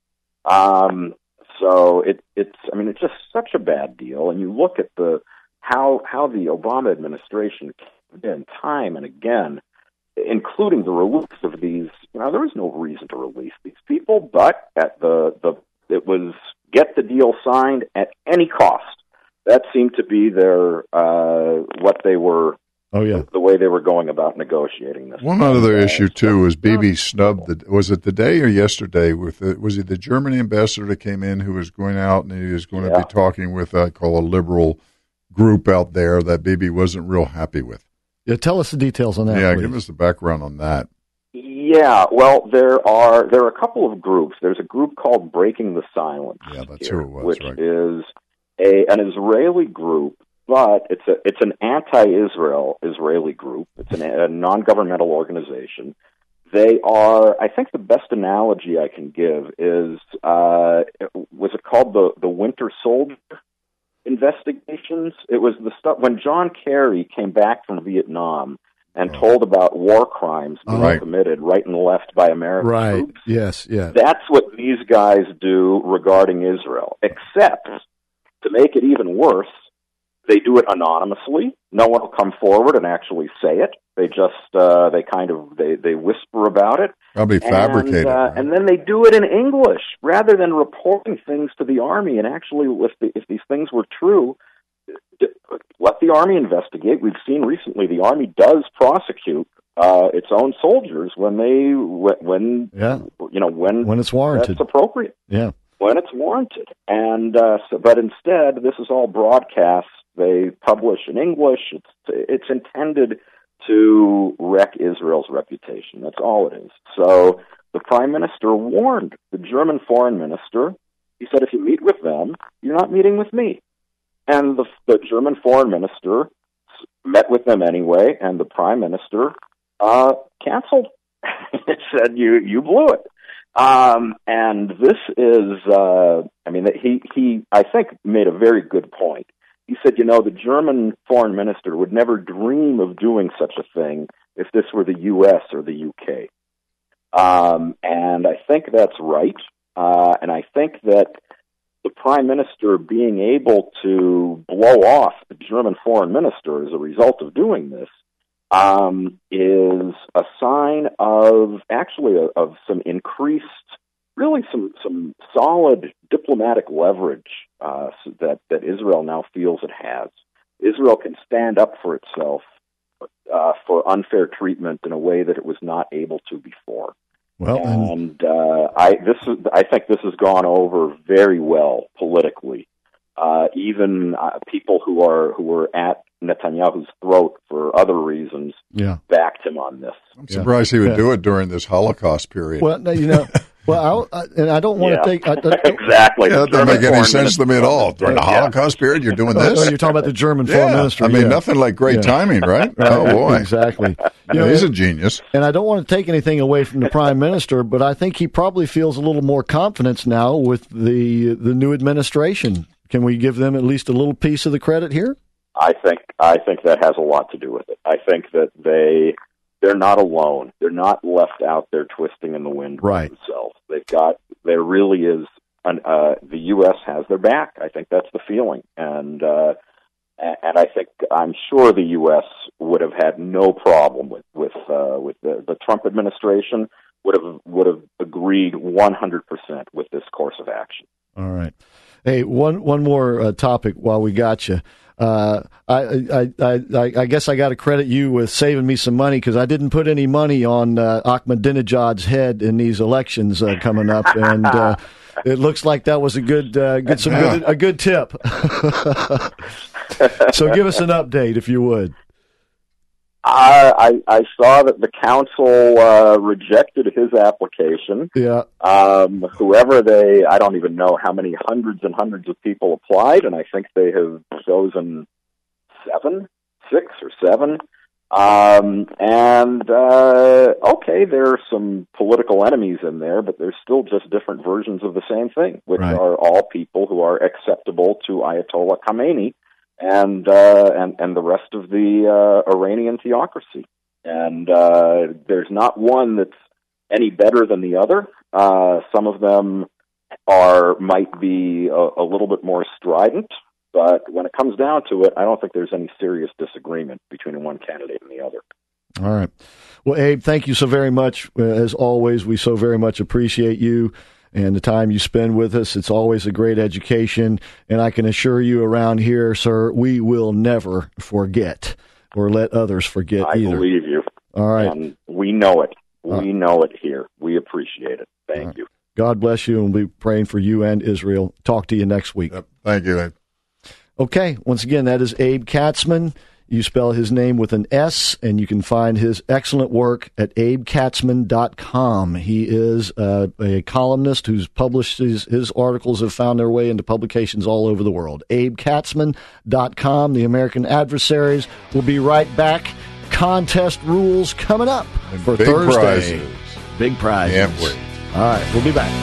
down. So it's just such a bad deal. And you look at how the Obama administration came in time and again, including the release of these. There was no reason to release these people, but it was get the deal signed at any cost. That seemed to be their what they were. Oh yeah, the way they were going about negotiating this. One other issue too was Bibi snubbed. Was it today or yesterday? Was he the German ambassador that came in who was going out and he was going to be talking with I call a liberal group out there that Bibi wasn't real happy with. Yeah, tell us the details on that. Yeah, please. Give us the background on that. Yeah, well, there are a couple of groups. There's a group called Breaking the Silence. Yeah, that's who it was, which right? is an Israeli group, but it's an anti-Israel Israeli group. It's a non-governmental organization. They are, I think, the best analogy I can give is was it called the Winter Soldier investigations? It was the stuff when John Kerry came back from Vietnam and told about war crimes being committed right and left by American troops. Yes, yeah. That's what these guys do regarding Israel, except to make it even worse, they do it anonymously. No one will come forward and actually say it. They just they whisper about it. Probably fabricated. And then they do it in English rather than reporting things to the Army. And actually, if these things were true, let the Army investigate. We've seen recently the Army does prosecute its own soldiers when it's warranted. That's appropriate. Yeah. When it's warranted. And but instead, this is all broadcast. They publish in English. It's intended to wreck Israel's reputation. That's all it is. So the Prime Minister warned the German Foreign Minister. He said, if you meet with them, you're not meeting with me. And the German Foreign Minister met with them anyway, and the Prime Minister canceled. Said, you blew it. And this is, he I think made a very good point. He said, the German foreign minister would never dream of doing such a thing if this were the U.S. or the UK. And I think that's right. And I think that the Prime Minister being able to blow off the German foreign minister as a result of doing this is a sign of some increased, really some solid diplomatic leverage that Israel now feels it has. Israel can stand up for itself for unfair treatment in a way that it was not able to before. Well, I think this has gone over very well politically. Even people who were at Netanyahu's throat for other reasons backed him on this. I'm surprised he would do it during this Holocaust period. Well, and I don't want to take exactly. That doesn't make any sense to me at all. During the Holocaust period, you're doing this. You're talking about the German foreign minister. Nothing like great timing, right? Oh boy, exactly. He's a genius. And I don't want to take anything away from the Prime Minister, but I think he probably feels a little more confidence now with the new administration. Can we give them at least a little piece of the credit here? I think that has a lot to do with it. I think that they're not alone. They're not left out there twisting in the wind right. themselves. There really is the U.S. has their back. I think that's the feeling. And And I'm sure the U.S. would have had no problem with the Trump administration would have agreed 100% with this course of action. All right. Hey, one more topic while we got you. I guess I got to credit you with saving me some money because I didn't put any money on Ahmadinejad's head in these elections coming up, and it looks like that was a good tip. So give us an update if you would. I saw that the council rejected his application. Yeah. Whoever I don't even know how many hundreds and hundreds of people applied, and I think they have chosen 6 or 7. Okay, there are some political enemies in there, but there's still just different versions of the same thing, which are all people who are acceptable to Ayatollah Khamenei and the rest of the Iranian theocracy. And there's not one that's any better than the other. Some of them might be a little bit more strident, but when it comes down to it, I don't think there's any serious disagreement between one candidate and the other. All right. Well, Abe, thank you so very much. As always, we so very much appreciate you and the time you spend with us. It's always a great education, and I can assure you around here, sir, we will never forget or let others forget either. I believe you. All right. And we know it. We know it here. We appreciate it. Thank you. God bless you, and we'll be praying for you and Israel. Talk to you next week. Yep. Thank you, Abe. Okay, once again, that is Abe Katzman. You spell his name with an S, and you can find his excellent work at abekatzman.com. He is a columnist who's published his articles have found their way into publications all over the world. abekatzman.com. The American Adversaries will be right back. Contest rules coming up for big Thursday. Prizes. Big prizes. Can't wait. All right, we'll be back.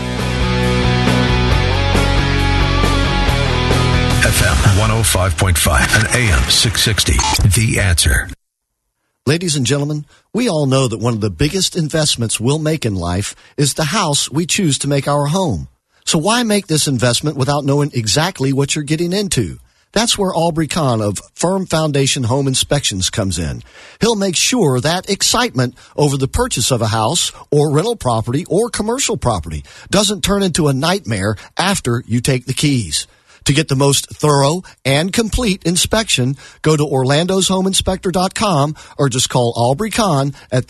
FM 105.5 and AM 660. The Answer. Ladies and gentlemen, we all know that one of the biggest investments we'll make in life is the house we choose to make our home. So why make this investment without knowing exactly what you're getting into? That's where Aubrey Kahn of Firm Foundation Home Inspections comes in. He'll make sure that excitement over the purchase of a house or rental property or commercial property doesn't turn into a nightmare after you take the keys. To get the most thorough and complete inspection, go to orlandoshomeinspector.com or just call Aubrey Kahn at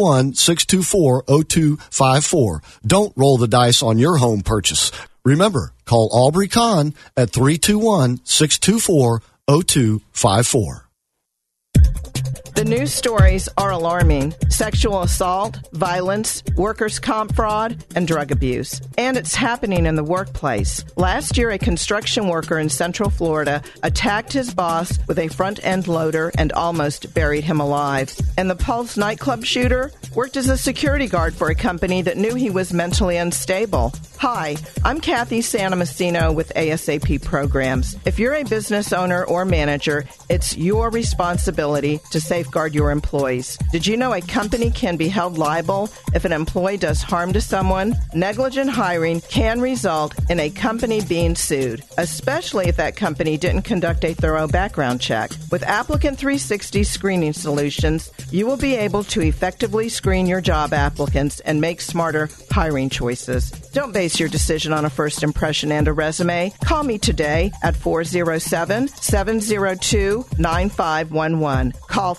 321-624-0254. Don't roll the dice on your home purchase. Remember, call Aubrey Kahn at 321-624-0254. The news stories are alarming. Sexual assault, violence, workers' comp fraud, and drug abuse. And it's happening in the workplace. Last year, a construction worker in Central Florida attacked his boss with a front-end loader and almost buried him alive. And the Pulse nightclub shooter worked as a security guard for a company that knew he was mentally unstable. Hi, I'm Kathy Santomassino with ASAP Programs. If you're a business owner or manager, it's your responsibility to safeguard your employees. Did you know a company can be held liable if an employee does harm to someone? Negligent hiring can result in a company being sued, especially if that company didn't conduct a thorough background check. With Applicant 360 screening solutions, you will be able to effectively screen your job applicants and make smarter hiring choices. Don't base your decision on a first impression and a resume. Call me today at 407-702-9511. Call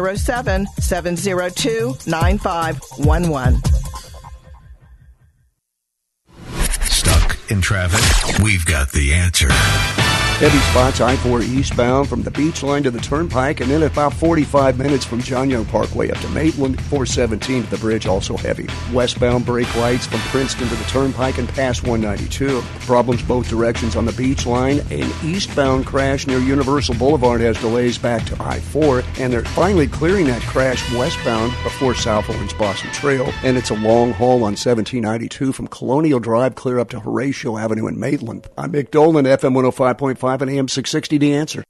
407-702-9511. Stuck in traffic? We've got the answer. Heavy spots I-4 eastbound from the beach line to the turnpike, and then about 45 minutes from John Young Parkway up to Maitland. 417 to the bridge, also heavy. Westbound brake lights from Princeton to the turnpike and past 192. Problems both directions on the beach line. An eastbound crash near Universal Boulevard has delays back to I-4, and they're finally clearing that crash westbound before South Orange Boston Trail. And it's a long haul on 1792 from Colonial Drive clear up to Horatio Avenue in Maitland. I'm Mick Dolan, FM 105.5. And AM 660, The Answer.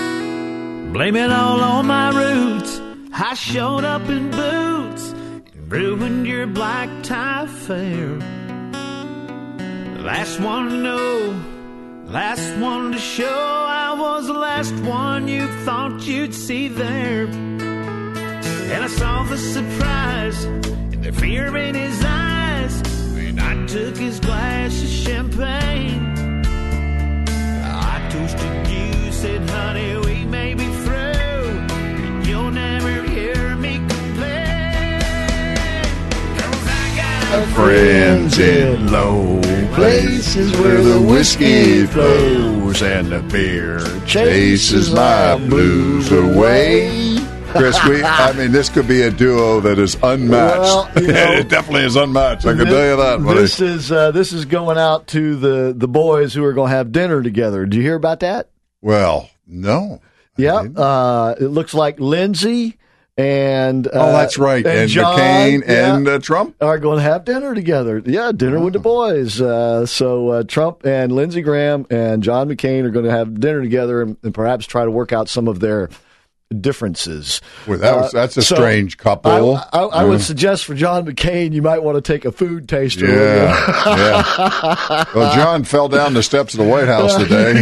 Blame it all on my roots. I showed up in boots, ruined your black tie affair. The last one to know, last one to show. I was the last one you thought you'd see there. And I saw the surprise and the fear in his eyes when I took his glass of champagne. I toasted you, said, honey, we may be through, but you'll never hear me complain. 'Cause I got friends in low places where the whiskey flows and the beer chases my blues away. Chris, this could be a duo that is unmatched. Well, it definitely is unmatched. I can tell you that. Buddy. This is going out to the boys who are going to have dinner together. Did you hear about that? Well, no. Yeah, it looks like Lindsey and that's right, and John, McCain and Trump are going to have dinner together. Yeah, dinner with the boys. So Trump and Lindsey Graham and John McCain are going to have dinner together and perhaps try to work out some of their differences. Well, that's a strange couple. I would suggest for John McCain, you might want to take a food taster. Yeah. Well, John fell down the steps of the White House today.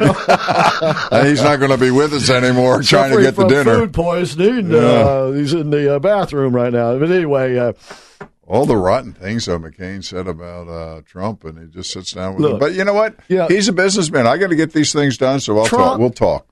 And he's not going to be with us anymore trying to get the dinner. Food poisoning. He's in the bathroom right now. But anyway, all the rotten things that McCain said about Trump, and he just sits down with him. But you know what? Yeah. He's a businessman. I got to get these things done, so we'll talk.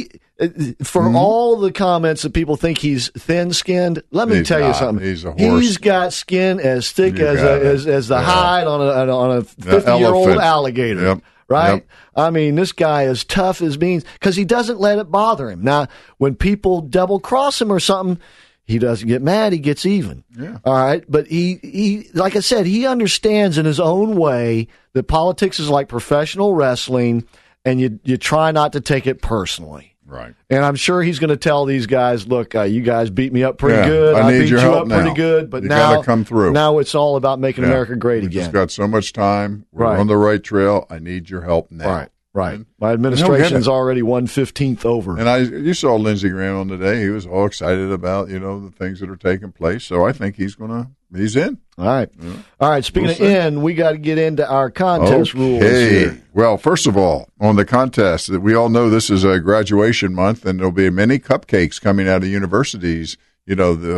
For all the comments that people think he's thin-skinned, let me tell you something. He's a horse. He's got skin as thick as the hide on a 50-year-old alligator. Yep. Right? Yep. I mean, this guy is tough as beans because he doesn't let it bother him. Now, when people double-cross him or something, he doesn't get mad. He gets even. Yeah. All right. But he, like I said, he understands in his own way that politics is like professional wrestling, and you try not to take it personally. Right. And I'm sure he's going to tell these guys, look, you guys beat me up pretty good. I need beat your you help up now. pretty good. But you now, gotta come through. Now it's all about making America great again. We've got so much time. We're on the right trail. I need your help now. Right. My administration's already 1/15 over. And you saw Lindsey Graham on today. He was all excited about, the things that are taking place. So I think he's in. All right. Yeah. All right. Speaking of in, we got to get into our contest rules here. Well, first of all, on the contest, we all know this is a graduation month, and there'll be many cupcakes coming out of universities, to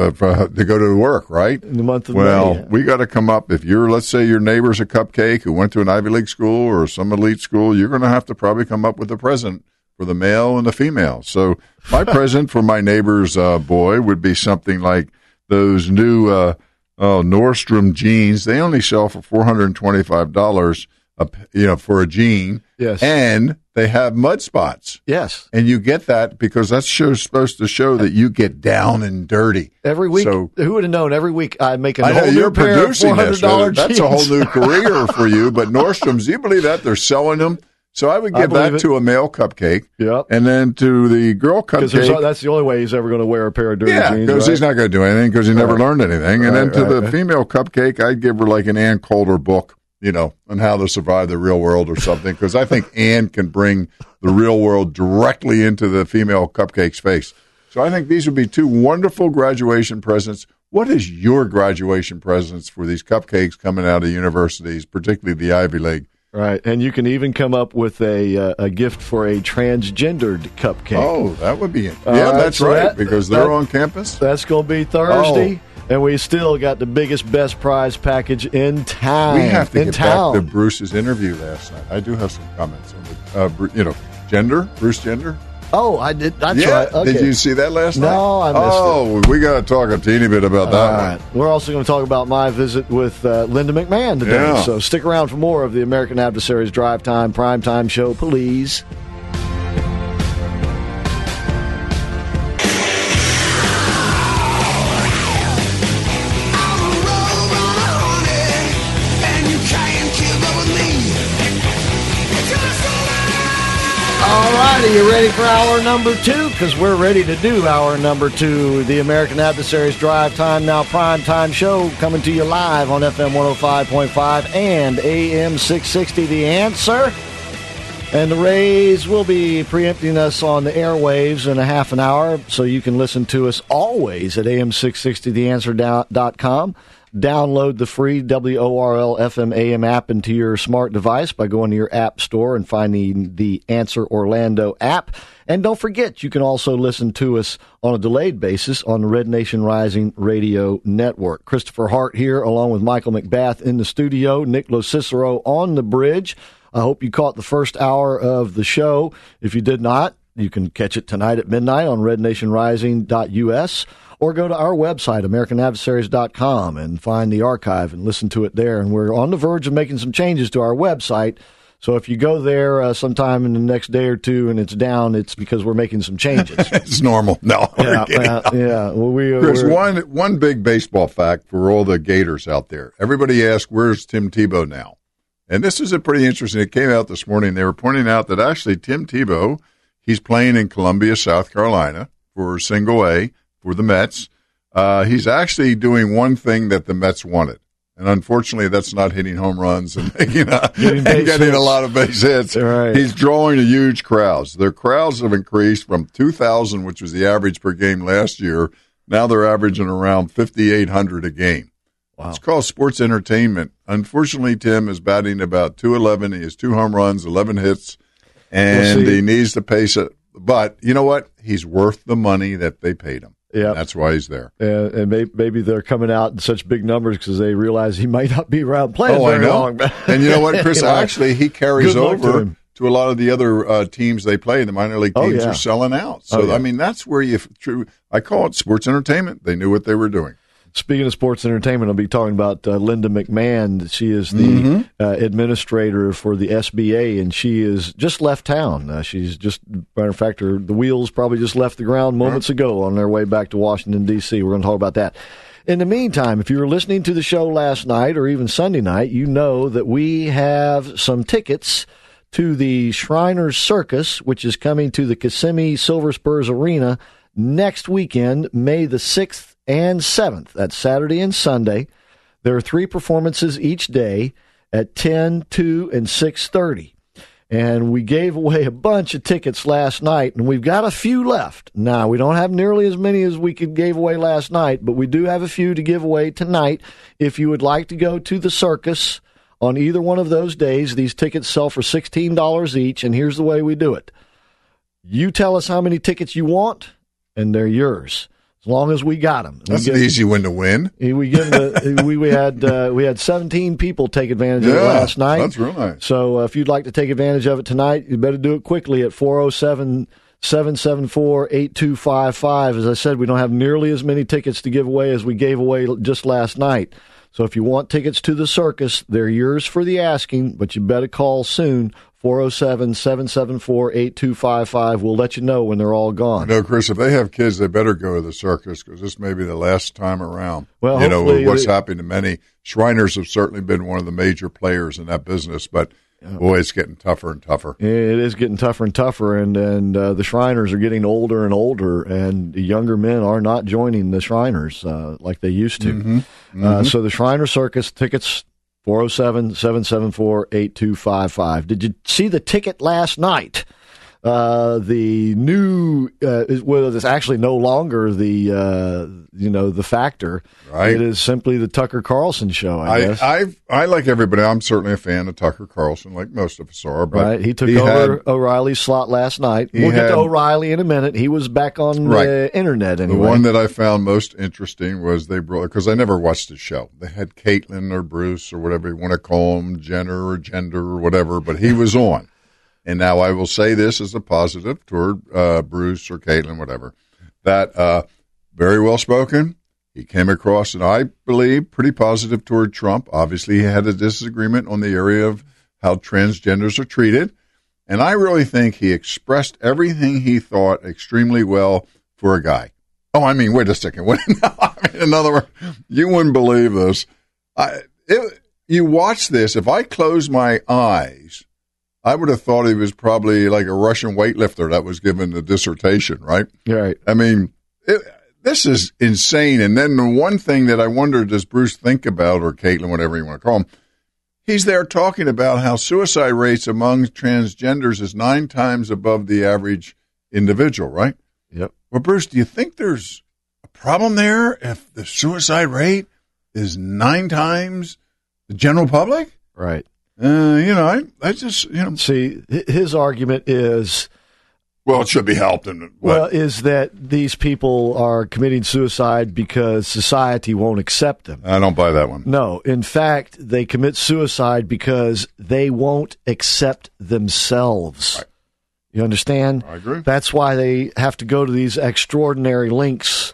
go to work, right? In the month of May. We got to come up. If let's say your neighbor's a cupcake who went to an Ivy League school or some elite school, you're going to have to probably come up with a present for the male and the female. So my present for my neighbor's boy would be something like those new Nordstrom jeans. They only sell for $425, for a jean. Yes. And they have mud spots. Yes. And you get that because that's supposed to show that you get down and dirty. Every week. So, who would have known? Every week I make a whole new pair of $400 jeans. That's a whole new career for you. But Nordstrom's, do you believe that? They're selling them. So I would give that to a male cupcake. Yep. And then to the girl cupcake. Because that's the only way he's ever going to wear a pair of dirty jeans. Yeah, because he's not going to do anything because he never learned anything. And then to the female cupcake, I'd give her like an Ann Coulter book, on how to survive the real world or something. Because I think Ann can bring the real world directly into the female cupcake's face. So I think these would be two wonderful graduation presents. What is your graduation presents for these cupcakes coming out of universities, particularly the Ivy League? Right, and you can even come up with a gift for a transgendered cupcake. Oh, that would be it. That's right, because they're on campus. That's going to be Thursday, and we still got the biggest, best prize package in town. We have to get back to Bruce's interview last night. I do have some comments on the, gender, Bruce Gender. Oh, I did. That's right. Okay. Did you see that last night? No, I missed it. Oh, we got to talk a teeny bit about that one. Right. We're also going to talk about my visit with Linda McMahon today. Yeah. So stick around for more of the American Adversaries Drive Time Primetime Show, please. All right, are you ready for hour number 2? Because we're ready to do hour number 2. The American Adversaries Drive Time Now Primetime Show coming to you live on FM 105.5 and AM 660. The Answer. And the Rays will be preempting us on the airwaves in a half an hour, so you can listen to us always at am660theanswer.com. Download the free WORL FM AM app into your smart device by going to your app store and finding the Answer Orlando app. And don't forget, you can also listen to us on a delayed basis on the Red Nation Rising Radio Network. Christopher Hart here, along with Michael McBath in the studio, Nick Locicero on the bridge. I hope you caught the first hour of the show. If you did not, you can catch it tonight at midnight on rednationrising.us or go to our website, americanadversaries.com, and find the archive and listen to it there. And we're on the verge of making some changes to our website. So if you go there sometime in the next day or two and it's down, it's because we're making some changes. It's normal. No. Yeah. Well, Chris, one big baseball fact for all the Gators out there. Everybody asks, where's Tim Tebow now? And this is pretty interesting. It came out this morning. They were pointing out that actually Tim Tebow, he's playing in Columbia, South Carolina for single A for the Mets. He's actually doing one thing that the Mets wanted. And unfortunately, that's not hitting home runs and getting a lot of base hits. Right. He's drawing a huge crowds. Their crowds have increased from 2,000, which was the average per game last year. Now they're averaging around 5,800 a game. Wow. It's called sports entertainment. Unfortunately, Tim is batting about .211. He has 2 home runs, 11 hits, and he needs to pace it. But you know what? He's worth the money that they paid him. Yeah, that's why he's there. And maybe they're coming out in such big numbers because they realize he might not be around playing very long. And you know what, Chris? Actually, he carries over to a lot of the other teams they play. The minor league teams are selling out. So, I mean, that's where I call it sports entertainment. They knew what they were doing. Speaking of sports entertainment, I'll be talking about Linda McMahon. She is the administrator for the SBA, and she is just left town. She's just, matter of fact, the wheels probably just left the ground moments ago on their way back to Washington, D.C. We're going to talk about that. In the meantime, if you were listening to the show last night or even Sunday night, you know that we have some tickets to the Shriners Circus, which is coming to the Kissimmee Silver Spurs Arena next weekend, May the 6th and 7th. That's Saturday and Sunday. There are 3 performances each day at 10, 2, and 6:30. And we gave away a bunch of tickets last night, and we've got a few left. Now, we don't have nearly as many as we gave away last night, but we do have a few to give away tonight. If you would like to go to the circus on either one of those days, these tickets sell for $16 each, and here's the way we do it. You tell us how many tickets you want, and they're yours. As long as we got them. That's an easy one to win. We had 17 people take advantage of it last night. That's real nice. So if you'd like to take advantage of it tonight, you better do it quickly at 407-774-8255. As I said, we don't have nearly as many tickets to give away as we gave away just last night. So if you want tickets to the circus, they're yours for the asking, but you better call soon. 407-774-8255. We'll let you know when they're all gone. No, Chris, if they have kids, they better go to the circus because this may be the last time around. Well, you know, what's happened to many. Shriners have certainly been one of the major players in that business, but boy, it's getting tougher and tougher. It is getting tougher and tougher, and the Shriners are getting older and older, and the younger men are not joining the Shriners like they used to. So the Shriner Circus tickets, 407-774-8255. Did you see the ticket last night? The new, well, it's actually no longer the Factor. Right. It is simply the Tucker Carlson show, I guess. I like everybody. I'm certainly a fan of Tucker Carlson, like most of us are. But right. He took over O'Reilly's slot last night. We'll get to O'Reilly in a minute. He was back on the internet anyway. The one that I found most interesting was they brought, because I never watched the show. They had Caitlin or Bruce or whatever you want to call him, Jenner or Gender or whatever, but he was on. And now I will say this as a positive toward Bruce or Caitlin, whatever, that very well spoken. He came across, and I believe, pretty positive toward Trump. Obviously, he had a disagreement on the area of how transgenders are treated. And I really think he expressed everything he thought extremely well for a guy. Oh, I mean, wait a second. In other words, you wouldn't believe this. You watch this. If I close my eyes, I would have thought he was probably like a Russian weightlifter that was given the dissertation, right? Right. I mean, this is insane. And then the one thing that I wonder, does Bruce think about, or Caitlin, whatever you want to call him, he's there talking about how suicide rates among transgenders is 9 times above the average individual, right? Yep. Well, Bruce, do you think there's a problem there if the suicide rate is 9 times the general public? Right. I just, See, his argument is, well, it should be helped. Is that these people are committing suicide because society won't accept them. I don't buy that one. No. In fact, they commit suicide because they won't accept themselves. Right. You understand? I agree. That's why they have to go to these extraordinary lengths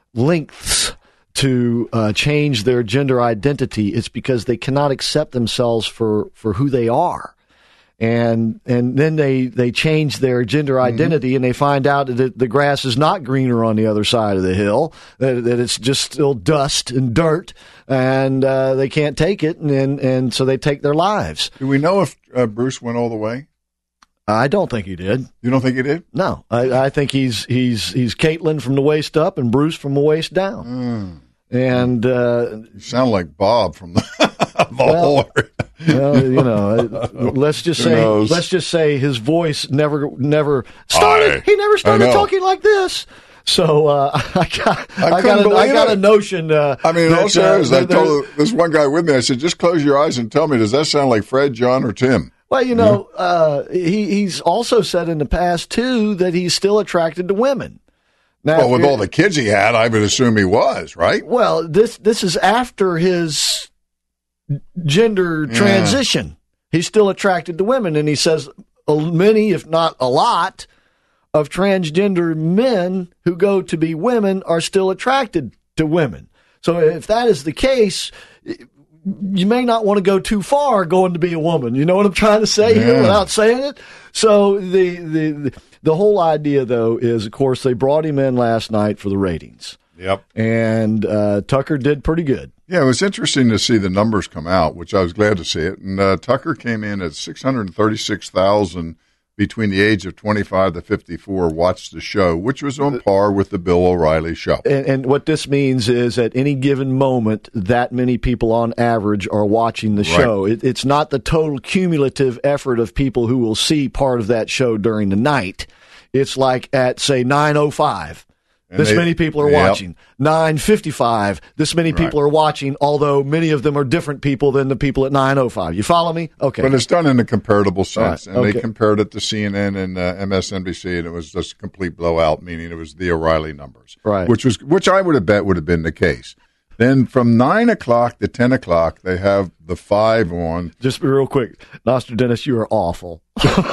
to change their gender identity. It's because they cannot accept themselves for who they are. And then they change their gender identity, and they find out that the grass is not greener on the other side of the hill, that it's just still dust and dirt, and they can't take it, and so they take their lives. Do we know if Bruce went all the way? I don't think he did. You don't think he did? No, I think he's Caitlyn from the waist up and Bruce from the waist down. And you sound like Bob from the Horde. Well, let's just say his voice never started. He never started talking like this. So I got a notion. I told this one guy with me, I said, just close your eyes and tell me, does that sound like Fred, John, or Tim? Well, he's also said in the past, too, that he's still attracted to women. Now, with all the kids he had, I would assume he was, right? Well, this is after his gender transition. He's still attracted to women, and he says many, if not a lot, of transgender men who go to be women are still attracted to women. So if that is the case, you may not want to go too far going to be a woman. You know what I'm trying to say here without saying it? So the whole idea, though, is, of course, they brought him in last night for the ratings. Yep. And Tucker did pretty good. Yeah, it was interesting to see the numbers come out, which I was glad to see it. And Tucker came in at 636,000 between the age of 25 to 54 watched the show, which was on par with the Bill O'Reilly show. And what this means is at any given moment, that many people on average are watching the show. It's not the total cumulative effort of people who will see part of that show during the night. It's like at, say, 9:05. This many people are watching. 9:55. This many people are watching, although many of them are different people than the people at 9:05. You follow me? Okay. But it's done in a comparable sense. Right. And they compared it to CNN and MSNBC, and it was just a complete blowout, meaning it was the O'Reilly numbers. Right. Which I would have bet would have been the case. Then from 9 o'clock to 10 o'clock, they have the 5 on. Just real quick, Nostradamus, you are awful. All right,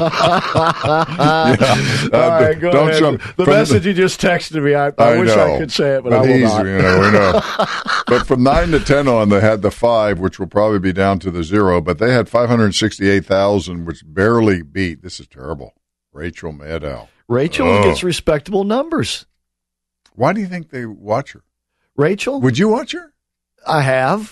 go ahead. The message you just texted me, I wish I could say it, but I will not. We know. But from 9 to 10 on, they had the 5, which will probably be down to the 0, but they had 568,000, which barely beat. This is terrible. Rachel Maddow. Rachel gets respectable numbers. Why do you think they watch her? Rachel? Would you watch her? I have.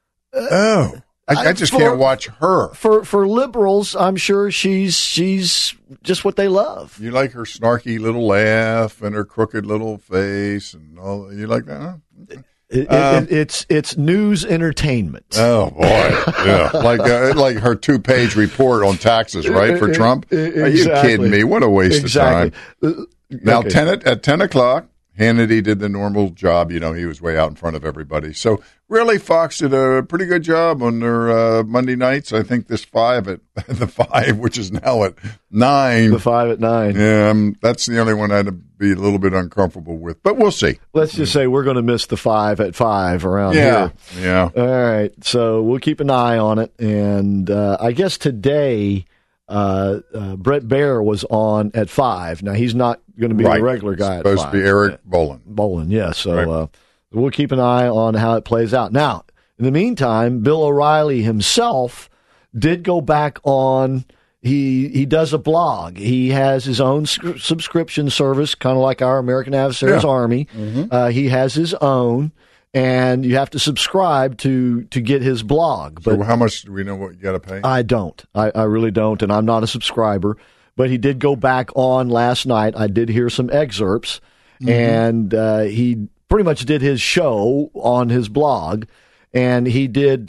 I just can't watch her. For liberals, I'm sure she's just what they love. You like her snarky little laugh and her crooked little face and all. You like that? Huh? It's news entertainment. Oh boy, yeah, like her 2-page report on taxes, right, for Trump. Exactly. Are you kidding me? What a waste of time. Now, Okay. at 10 o'clock, Hannity did the normal job. He was way out in front of everybody. So really, Fox did a pretty good job on their Monday nights. I think this 5 at the 5, which is now at 9. The 5 at 9. Yeah, that's the only one I'd be a little bit uncomfortable with, but we'll see. Let's just say we're going to miss the 5 at 5 around here. Yeah. All right. So we'll keep an eye on it. And I guess today, Brett Baer was on at 5. Now, he's not going to be the regular guy at 5. Supposed to be Eric Bolin, yeah. So we'll keep an eye on how it plays out. Now, in the meantime, Bill O'Reilly himself did go back on. He does a blog. He has his own subscription service, kind of like our American Adversaries Army. Mm-hmm. He has his own, and you have to subscribe to get his blog. So but how much do we know what you got to pay? I don't. I really don't, and I'm not a subscriber. But he did go back on last night. I did hear some excerpts, and he pretty much did his show on his blog. and he did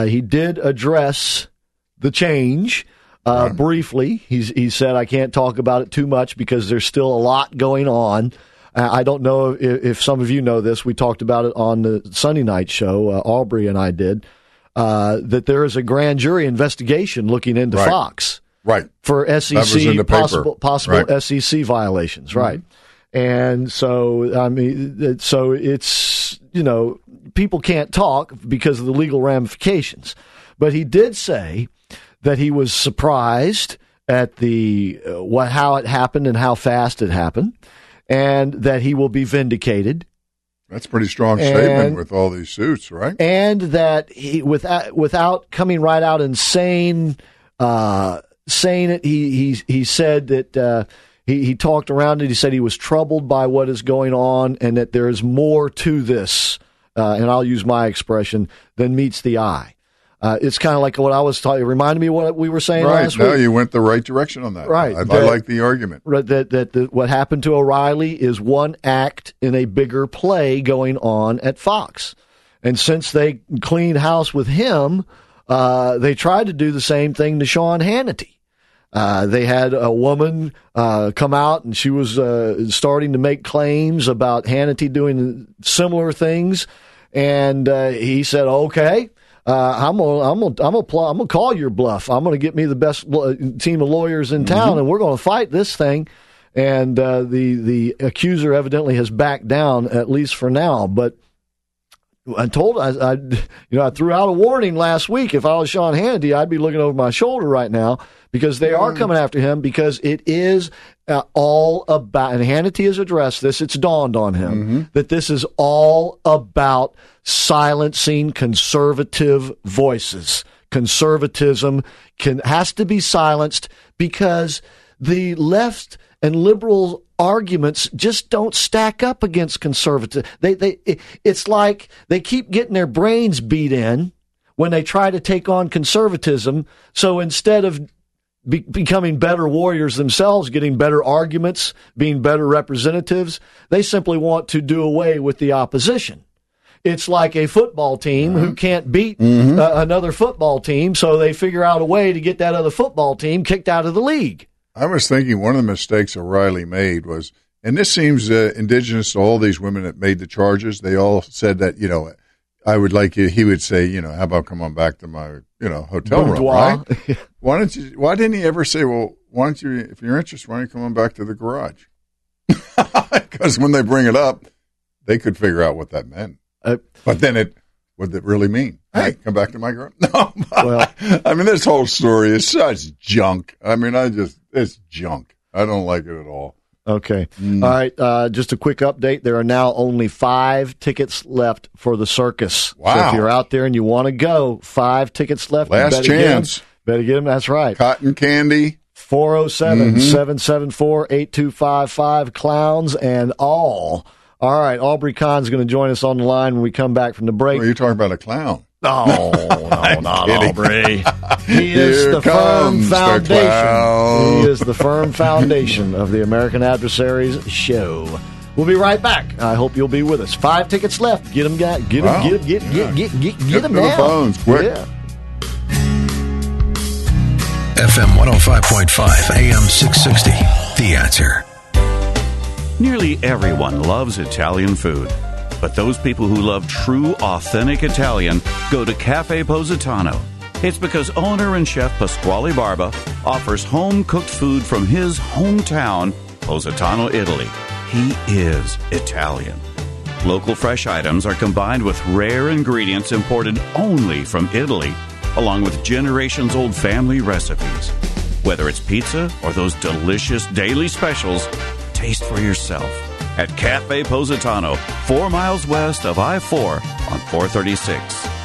address the change briefly. He said, I can't talk about it too much because there's still a lot going on. I don't know if some of you know this. We talked about it on the Sunday night show, Aubrey and I did, that there is a grand jury investigation looking into Fox. Right. For SEC, possible right. SEC violations. Right. And so, I mean, so it's, people can't talk because of the legal ramifications. But he did say that he was surprised at how it happened and how fast it happened, and that he will be vindicated. That's a pretty strong statement with all these suits, right? And that he, without coming right out and saying it, he said that he talked around it. He said he was troubled by what is going on, and that there is more to this, and I'll use my expression, than meets the eye. It's kind of like what I was talking. It reminded me of what we were saying last week. No, you went the right direction on that. Right. I like the argument. That what happened to O'Reilly is one act in a bigger play going on at Fox. And since they cleaned house with him, they tried to do the same thing to Sean Hannity. They had a woman come out, and she was starting to make claims about Hannity doing similar things. And he said, okay. I'm gonna call your bluff. I'm gonna get me the best team of lawyers in town, and we're gonna fight this thing. And the accuser evidently has backed down, at least for now. But I threw out a warning last week. If I was Sean Hannity, I'd be looking over my shoulder right now, because they are coming after him, because it is all about, and Hannity has addressed this, it's dawned on him that this is all about silencing conservative voices. Conservatism has to be silenced because the left and liberal arguments just don't stack up against conservative. It's like they keep getting their brains beat in when they try to take on conservatism. So instead of becoming better warriors themselves, getting better arguments, being better representatives, they simply want to do away with the opposition. It's like a football team who can't beat another football team, so they figure out a way to get that other football team kicked out of the league. I was thinking one of the mistakes O'Reilly made was, and this seems indigenous to all these women that made the charges, they all said that, I would like you, he would say, how about come on back to my, hotel room, right? Why didn't he ever say, well, why don't you, if you're interested, why don't you come on back to the garage? Because when they bring it up, they could figure out what that meant. But then what did it really mean? Hey, come back to my garage? No. Well, I mean, this whole story is such junk. I mean, it's junk. I don't like it at all. Okay. All right. Just a quick update. There are now only 5 tickets left for the circus. Wow. So if you're out there and you want to go, 5 tickets left. Last chance. Better get them. That's right. Cotton candy. 407-774-8255. Clowns and all. All right. Aubrey Kahn's going to join us on the line when we come back from the break. Well, you're talking about a clown. Oh, no, not Aubrey. He is the firm foundation. He is the firm foundation of the American Adversaries show. We'll be right back. I hope you'll be with us. 5 tickets left. Get them, guys. Get them now. The phones, quick. Yeah. FM 105.5, AM 660. The Answer. Nearly everyone loves Italian food. But those people who love true, authentic Italian go to Cafe Positano. It's because owner and chef Pasquale Barba offers home-cooked food from his hometown, Positano, Italy. He is Italian. Local fresh items are combined with rare ingredients imported only from Italy, along with generations-old family recipes. Whether it's pizza or those delicious daily specials, taste for yourself at Cafe Positano, 4 miles west of I-4 on 436.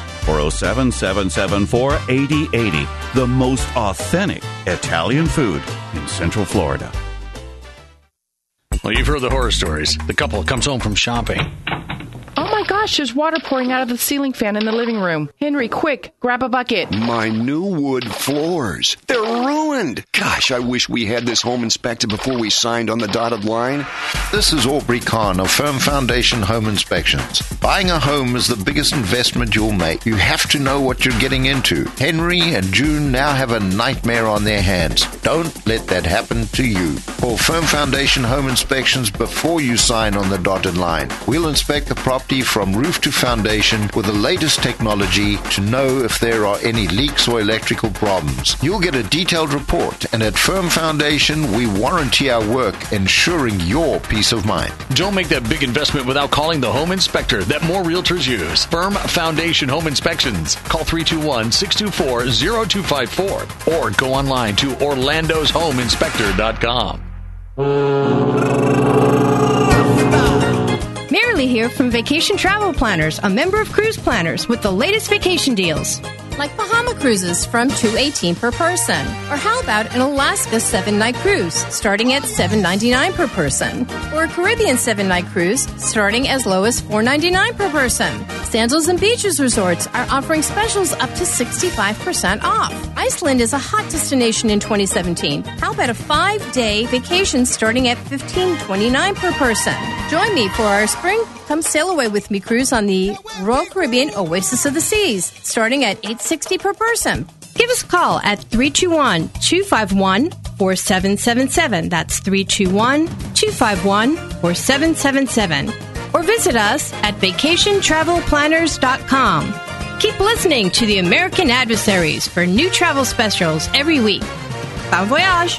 407-774-8080. The most authentic Italian food in Central Florida. Well, you've heard the horror stories. The couple comes home from shopping. Oh my gosh, there's water pouring out of the ceiling fan in the living room. Henry, quick, grab a bucket. My new wood floors. They're ruined. ruined. Gosh, I wish we had this home inspected before we signed on the dotted line. This is Aubrey Kahn of Firm Foundation Home Inspections. Buying a home is the biggest investment you'll make. You have to know what you're getting into. Henry and June now have a nightmare on their hands. Don't let that happen to you. Call Firm Foundation Home Inspections before you sign on the dotted line. We'll inspect the property from roof to foundation with the latest technology to know if there are any leaks or electrical problems. You'll get a detailed report, and at Firm Foundation, we warranty our work, ensuring your peace of mind. Don't make that big investment without calling the home inspector that more realtors use. Firm Foundation Home Inspections. Call 321-624-0254 or go online to orlandoshomeinspector.com. Marilee here from Vacation Travel Planners, a member of Cruise Planners with the latest vacation deals. Like Bahama cruises from $218 per person. Or how about an Alaska 7-night cruise starting at $7.99 per person? Or a Caribbean 7-night cruise starting as low as $4.99 per person. Sandals and Beaches Resorts are offering specials up to 65% off. Iceland is a hot destination in 2017. How about a 5-day vacation starting at $15.29 per person? Join me for our spring Come Sail Away With Me cruise on the Royal Caribbean Oasis of the Seas, starting at $860 per person. Give us a call at 321-251-4777. That's 321-251-4777. Or visit us at vacationtravelplanners.com. Keep listening to the American Adversaries for new travel specials every week. Bon voyage!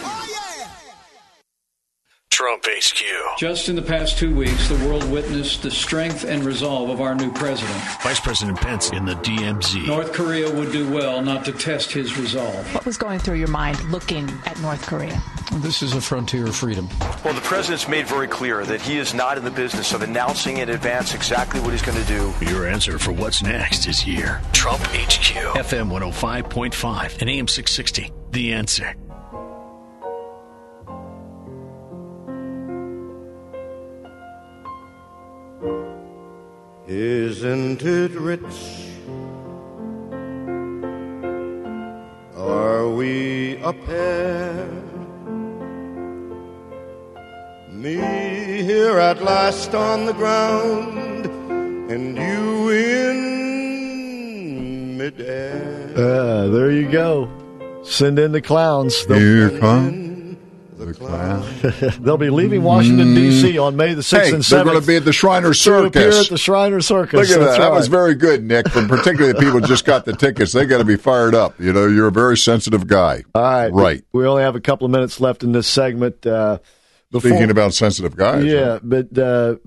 Trump HQ. Just in the past 2 weeks, the world witnessed the strength and resolve of our new president. Vice President Pence in the DMZ. North Korea would do well not to test his resolve. What was going through your mind looking at North Korea? This is a frontier of freedom. Well, the president's made very clear that he is not in the business of announcing in advance exactly what he's going to do. Your answer for what's next is here. Trump HQ. FM 105.5 and AM 660. The Answer. Isn't it rich? Are we a pair? Me here at last on the ground, and you in midair. There you go. Send in the clowns. Here come the clowns. They'll be leaving Washington, D.C. on May the 6th and 7th. They're going to be at the Shriner Circus. To appear at the Shriner Circus. Look at That's that. right. That was very good, Nick. And particularly the people who just got the tickets. They got to be fired up. You know, you're a very sensitive guy. All right. Right. We only have a couple of minutes left in this segment. Speaking about sensitive guys. Yeah, right? but the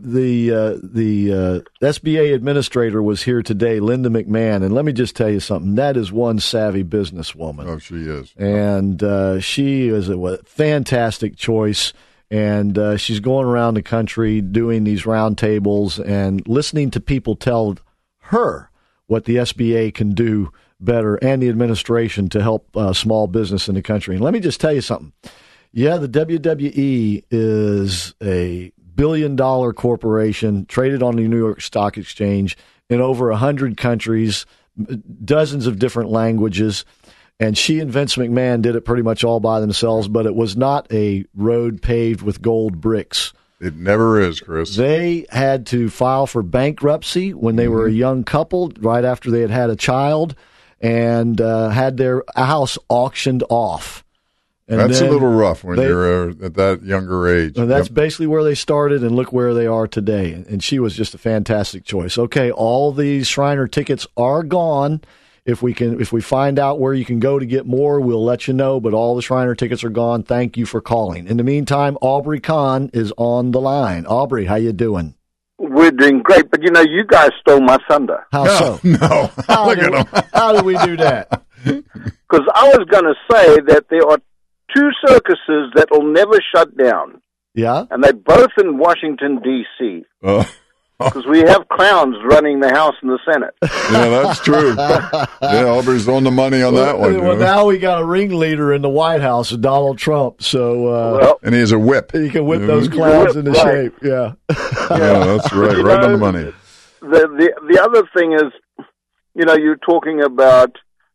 SBA administrator was here today, Linda McMahon, and let me just tell you something. That is one savvy businesswoman. Oh, she is. And she is a fantastic choice, and she's going around the country doing these roundtables and listening to people tell her what the SBA can do better and the administration to help small business in the country. And let me just tell you something. Yeah, the WWE is a billion-dollar corporation traded on the New York Stock Exchange in over 100 countries, dozens of different languages, and she and Vince McMahon did it pretty much all by themselves, but it was not a road paved with gold bricks. It never is, Chris. They had to file for bankruptcy when they were a young couple, right after they had a child, and had their house auctioned off. And that's a little rough when you're at that younger age. And that's basically where they started, and look where they are today. And she was just a fantastic choice. Okay, all these Shriner tickets are gone. If we find out where you can go to get more, we'll let you know. But all the Shriner tickets are gone. Thank you for calling. In the meantime, Aubrey Kahn is on the line. Aubrey, how you doing? We're doing great, but you guys stole my thunder. How so? No, look at them. How did we do that? Because I was going to say that there are 2 circuses that will never shut down. Yeah? And they're both in Washington, D.C. Because we have clowns running the House and the Senate. Yeah, that's true. Yeah, Aubrey's on the money on that one. Well, now we got a ringleader in the White House, Donald Trump. So, and he has a whip. He can whip those clowns into shape. Yeah. Yeah, that's right. Right on the money. The other thing is, you're talking about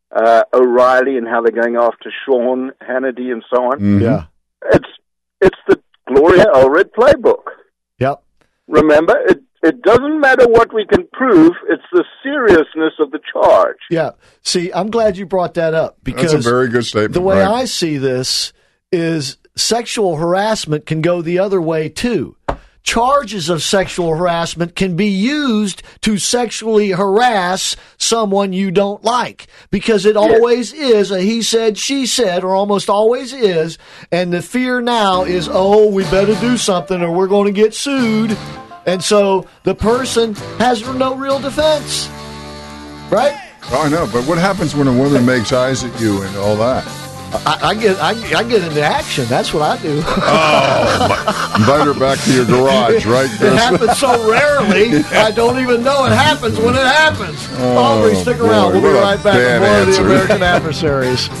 O'Reilly and how they're going after Sean Hannity and so on. Mm-hmm. Yeah. It's the Gloria Allred playbook. Yep. Remember, it doesn't matter what we can prove, it's the seriousness of the charge. Yeah. See, I'm glad you brought that up because that's a very good statement. The way right? I see this is sexual harassment can go the other way too. Charges of sexual harassment can be used to sexually harass someone you don't like because it always is a he said, she said, or almost always is. And the fear now is, oh, we better do something or we're going to get sued. And so the person has no real defense. Right? Oh, I know, but what happens when a woman makes eyes at you and all that? I get into action. That's what I do. Oh, invite her back to your garage, right, Chris? It happens so rarely, I don't even know it happens when it happens. Aubrey, stick around. We'll be right back with more of the American Adversaries.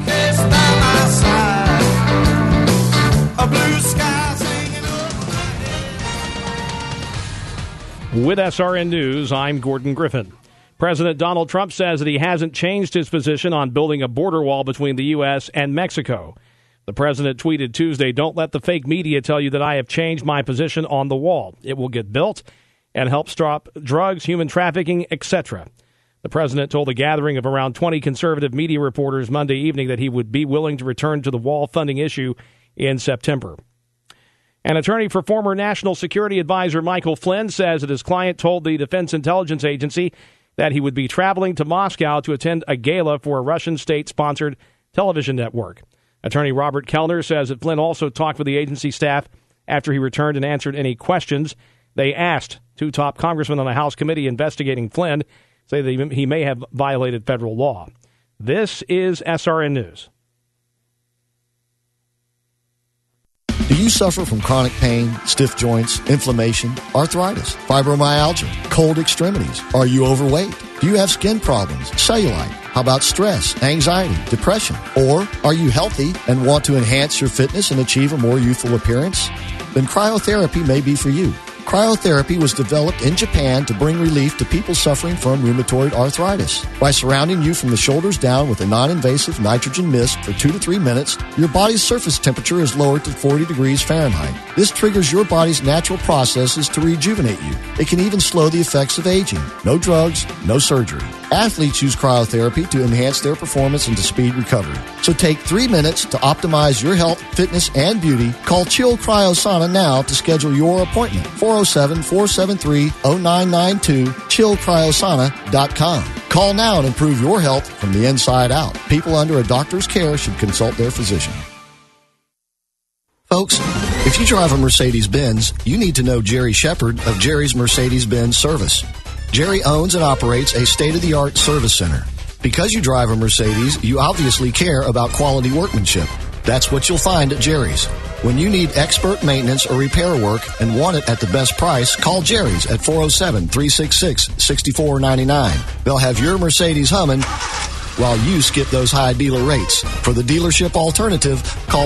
With SRN News, I'm Gordon Griffin. President Donald Trump says that he hasn't changed his position on building a border wall between the U.S. and Mexico. The president tweeted Tuesday, "Don't let the fake media tell you that I have changed my position on the wall. It will get built and help stop drugs, human trafficking, etc." The president told a gathering of around 20 conservative media reporters Monday evening that he would be willing to return to the wall funding issue in September. An attorney for former National Security Advisor Michael Flynn says that his client told the Defense Intelligence Agency that he would be traveling to Moscow to attend a gala for a Russian state-sponsored television network. Attorney Robert Kellner says that Flynn also talked with the agency staff after he returned and answered any questions they asked. Two top congressmen on a House committee investigating Flynn say that he may have violated federal law. This is SRN News. Do you suffer from chronic pain, stiff joints, inflammation, arthritis, fibromyalgia, cold extremities? Are you overweight? Do you have skin problems, cellulite? How about stress, anxiety, depression? Or are you healthy and want to enhance your fitness and achieve a more youthful appearance? Then cryotherapy may be for you. Cryotherapy was developed in Japan to bring relief to people suffering from rheumatoid arthritis. By surrounding you from the shoulders down with a non-invasive nitrogen mist for 2 to 3 minutes, your body's surface temperature is lowered to 40 degrees Fahrenheit. This triggers your body's natural processes to rejuvenate you. It can even slow the effects of aging. No drugs, no surgery. Athletes use cryotherapy to enhance their performance and to speed recovery. So take 3 minutes to optimize your health, fitness, and beauty. Call Chill Cryosauna now to schedule your appointment. 407-473-0992, chillcryosana.com. Call now and improve your health from the inside out. People under a doctor's care should consult their physician. Folks, if you drive a Mercedes-Benz, you need to know Jerry Shepard of Jerry's Mercedes-Benz Service. Jerry owns and operates a state-of-the-art service center. Because you drive a Mercedes, you obviously care about quality workmanship. That's what you'll find at Jerry's. When you need expert maintenance or repair work and want it at the best price, call Jerry's at 407-366-6499. They'll have your Mercedes humming while you skip those high dealer rates. For the dealership alternative, call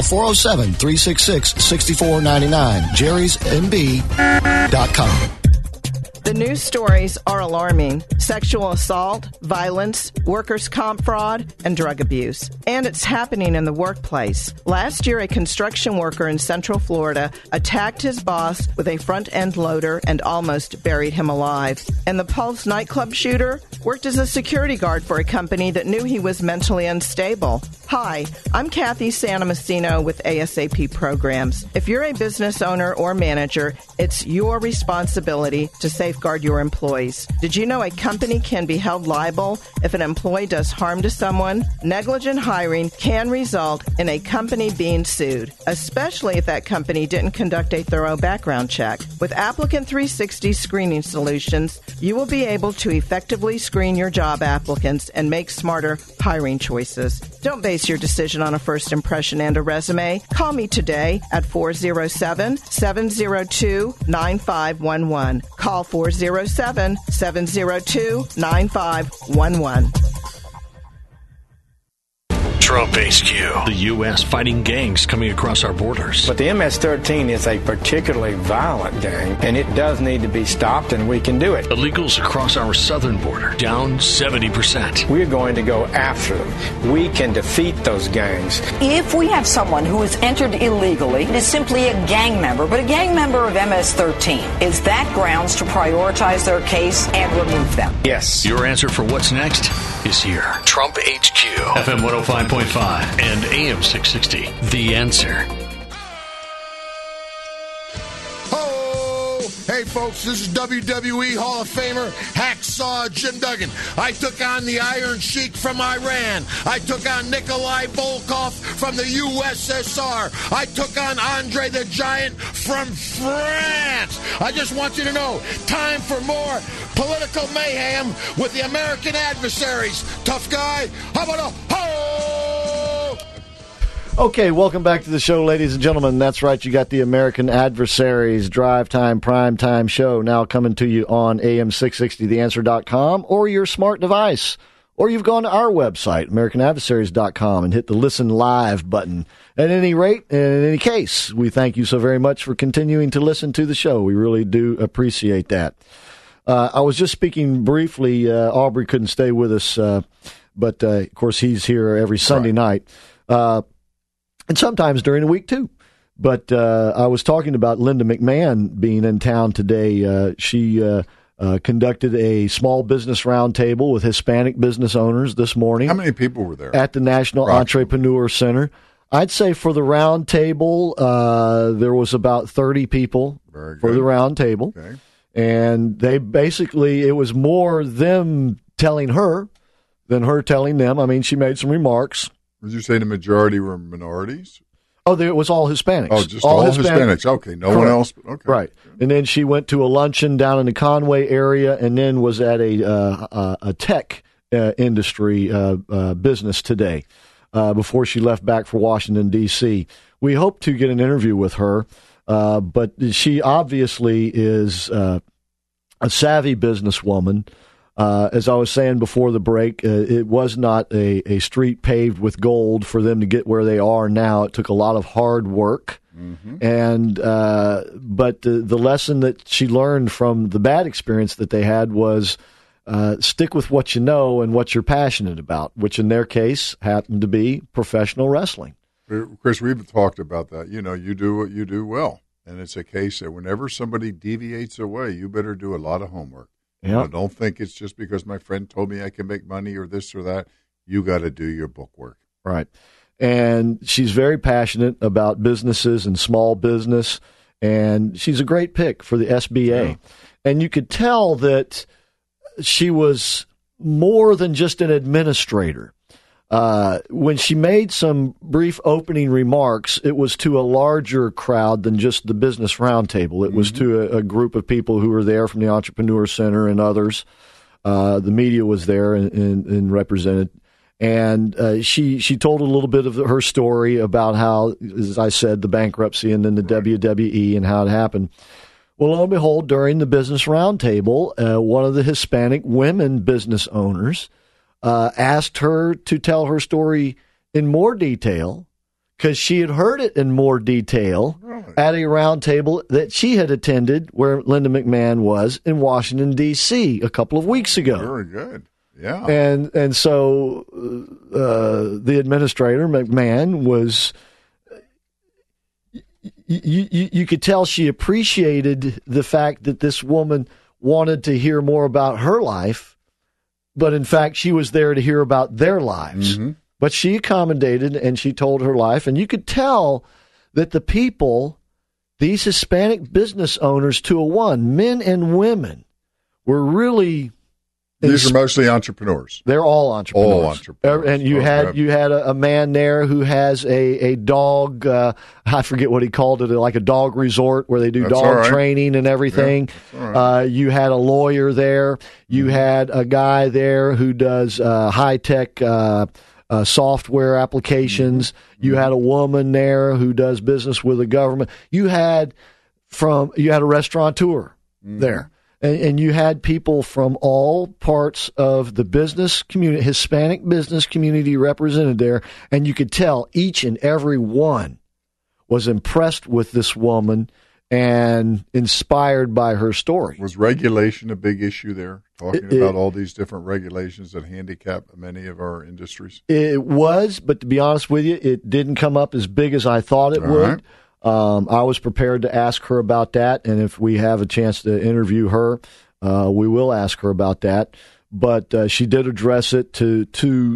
407-366-6499, jerrysmb.com. The news stories are alarming. Sexual assault, violence, workers' comp fraud, and drug abuse. And it's happening in the workplace. Last year, a construction worker in Central Florida attacked his boss with a front-end loader and almost buried him alive. And the Pulse nightclub shooter worked as a security guard for a company that knew he was mentally unstable. Hi, I'm Kathy Santomassino with ASAP Programs. If you're a business owner or manager, it's your responsibility to safeguard your employees. Did you know a company can be held liable if an employee does harm to someone? Negligent hiring can result in a company being sued, especially if that company didn't conduct a thorough background check. With Applicant 360 screening solutions, you will be able to effectively screen your job applicants and make smarter hiring choices. Don't base your decision on a first impression and a resume. Call me today at 407-702-9511. Call 407-702-9511. Trump HQ. The U.S. fighting gangs coming across our borders. But the MS-13 is a particularly violent gang, and it does need to be stopped, and we can do it. Illegals across our southern border, down 70%. We're going to go after them. We can defeat those gangs. If we have someone who has entered illegally, it is simply a gang member, but a gang member of MS-13, is that grounds to prioritize their case and remove them? Yes. Your answer for what's next is here. Trump HQ. FM 105.5 and AM 660. The Answer. Hey, folks, this is WWE Hall of Famer Hacksaw Jim Duggan. I took on the Iron Sheik from Iran. I took on Nikolai Volkov from the USSR. I took on Andre the Giant from France. I just want you to know, time for more political mayhem with the American adversaries. Tough guy, how about a ho? Okay, welcome back to the show, ladies and gentlemen. That's right, you got the American Adversaries Drive Time Prime Time show now coming to you on AM660theanswer.com or your smart device. Or you've gone to our website, AmericanAdversaries.com, and hit the Listen Live button. At any rate, in any case, we thank you so very much for continuing to listen to the show. We really do appreciate that. I was just speaking briefly. Aubrey couldn't stay with us, but, of course, he's here every Sunday night. And sometimes during the week, too. But I was talking about Linda McMahon being in town today. She conducted a small business roundtable with Hispanic business owners this morning. How many people were there? At the National Entrepreneur Center. I'd say for the roundtable, there was about 30 people for the roundtable. Okay. And they basically, it was more them telling her than her telling them. I mean, she made some remarks. Would you say the majority were minorities? Oh, it was all Hispanics. Oh, just all Hispanics. Okay, no one else. Okay, right. And then she went to a luncheon down in the Conway area, and then was at a tech industry business today before she left back for Washington D.C. We hope to get an interview with her, but she obviously is a savvy businesswoman. As I was saying before the break, it was not a street paved with gold for them to get where they are now. It took a lot of hard work. Mm-hmm. And but the lesson that she learned from the bad experience that they had was stick with what you know and what you're passionate about, which in their case happened to be professional wrestling. Chris, we've talked about that. You know, you do what you do well. And it's a case that whenever somebody deviates away, you better do a lot of homework. Yep. You know, don't think it's just because my friend told me I can make money or this or that. You got to do your book work. Right. And she's very passionate about businesses and small business, and she's a great pick for the SBA. Yeah. And you could tell that she was more than just an administrator. When she made some brief opening remarks, it was to a larger crowd than just the business roundtable. It was to a group of people who were there from the Entrepreneur Center and others. The media was there and represented. And she told a little bit of her story about how, as I said, the bankruptcy and then the WWE and how it happened. Well, lo and behold, during the business roundtable, one of the Hispanic women business owners asked her to tell her story in more detail because she had heard it in more detail at a roundtable that she had attended where Linda McMahon was in Washington, D.C. a couple of weeks ago. Very good. Yeah. And so the administrator, McMahon, was you could tell she appreciated the fact that this woman wanted to hear more about her life. But in fact, she was there to hear about their lives. Mm-hmm. But she accommodated and she told her life. And you could tell that the people, these Hispanic business owners, 201, men and women, were really... These are mostly entrepreneurs. They're all entrepreneurs. All entrepreneurs. And you had a man there who has a dog, I forget what he called it, like a dog resort where they do dog training and everything. Yeah, you had a lawyer there. You had a guy there who does high-tech software applications. Mm-hmm. You had a woman there who does business with the government. You had a restaurateur there. And you had people from all parts of the business community, Hispanic business community represented there, and you could tell each and every one was impressed with this woman and inspired by her story. Was regulation a big issue there? Talking about all these different regulations that handicap many of our industries? It was, but to be honest with you, it didn't come up as big as I thought it would. Right. I was prepared to ask her about that, and if we have a chance to interview her, we will ask her about that. But she did address it to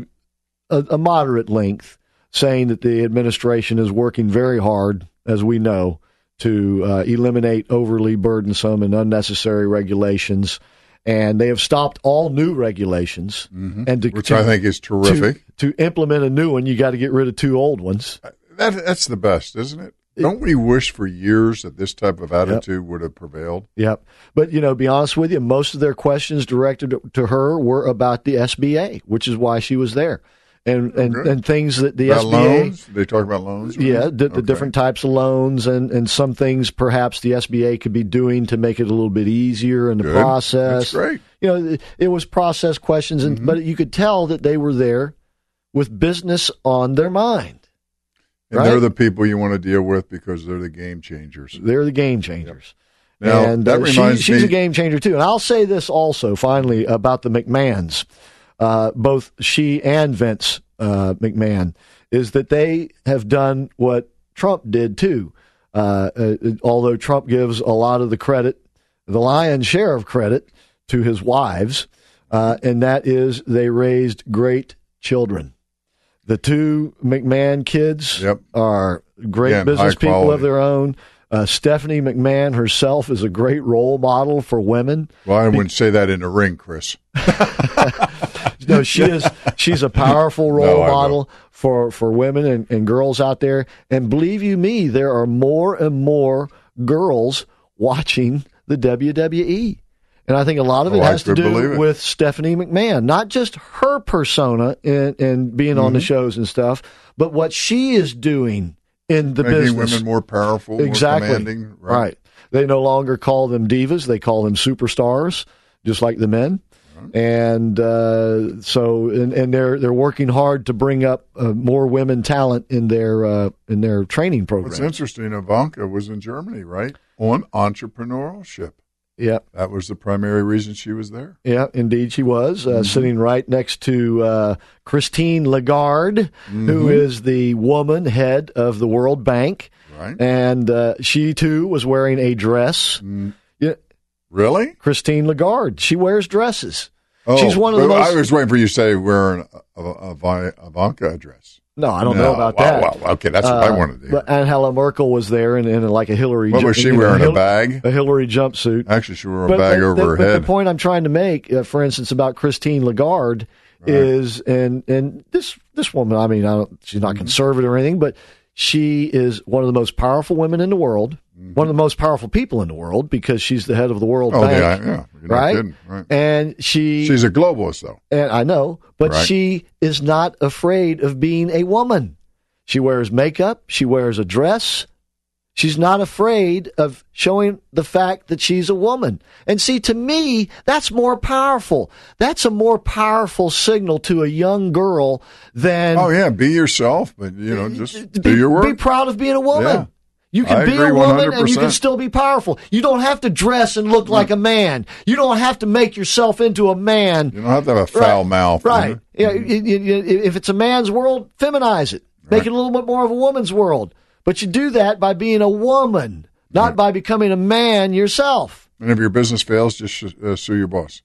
a moderate length, saying that the administration is working very hard, as we know, to eliminate overly burdensome and unnecessary regulations. And they have stopped all new regulations. And Which I think is terrific. To implement a new one, you got to get rid of 2 old ones. That's the best, isn't it? Don't we wish for years that this type of attitude would have prevailed? Yep. But, to be honest with you, most of their questions directed to her were about the SBA, which is why she was there. And things that the about SBA... loans? They talk about loans? Right? Yeah, the different types of loans and some things perhaps the SBA could be doing to make it a little bit easier in the process. That's great. It was process questions, but you could tell that they were there with business on their mind. And they're the people you want to deal with because they're the game changers. They're the game changers. Yep. Now, and that reminds she's me, a game changer, too. And I'll say this also, finally, about the McMahons. Both she and Vince McMahon, is that they have done what Trump did, too. Although Trump gives a lot of the credit, the lion's share of credit, to his wives, and that is they raised great children. The 2 McMahon kids are great business people of their own. Stephanie McMahon herself is a great role model for women. Well, I wouldn't say that in the ring, Chris. No, she's a powerful role model for women and girls out there. And believe you me, there are more and more girls watching the WWE. And I think a lot of it has to do with Stephanie McMahon, not just her persona and being on the shows and stuff, but what she is doing in the business. Making women more powerful, more commanding. Right. They no longer call them divas. They call them superstars, just like the men. And so they're working hard to bring up more women talent in their training program. What's interesting, Ivanka was in Germany, right? On entrepreneurship. Yeah, that was the primary reason she was there. Yeah, indeed she was, sitting right next to Christine Lagarde, who is the woman head of the World Bank. Right. And she, too, was wearing a dress. Yeah. Really? Christine Lagarde. She wears dresses. Oh, she's one of the most... I was waiting for you to say wearing a Ivanka dress. No, I don't know about that. Well, okay, that's what I wanted to hear. But Angela Merkel was there in like a Hillary. What was she wearing? A bag? A Hillary jumpsuit. Actually, she wore a bag over her head. But the point I'm trying to make, for instance, about Christine Lagarde is, and this woman, I mean, she's not conservative or anything, but she is one of the most powerful women in the world, one of the most powerful people in the world, because she's the head of the World Bank. Yeah, right? Kidding, right? And she's a globalist, though. And I know, but she is not afraid of being a woman. She wears makeup. She wears a dress. She's not afraid of showing the fact that she's a woman. And see, to me, that's more powerful. That's a more powerful signal to a young girl than... Oh, yeah, be yourself, but, just do your work. Be proud of being a woman. Yeah. You can be a woman 100%. and you can still be powerful. You don't have to dress and look like a man. You don't have to make yourself into a man. You don't have to have a foul mouth. Right. Yeah. If it's a man's world, feminize it. Make it a little bit more of a woman's world. But you do that by being a woman, not by becoming a man yourself. And if your business fails, just sue your boss.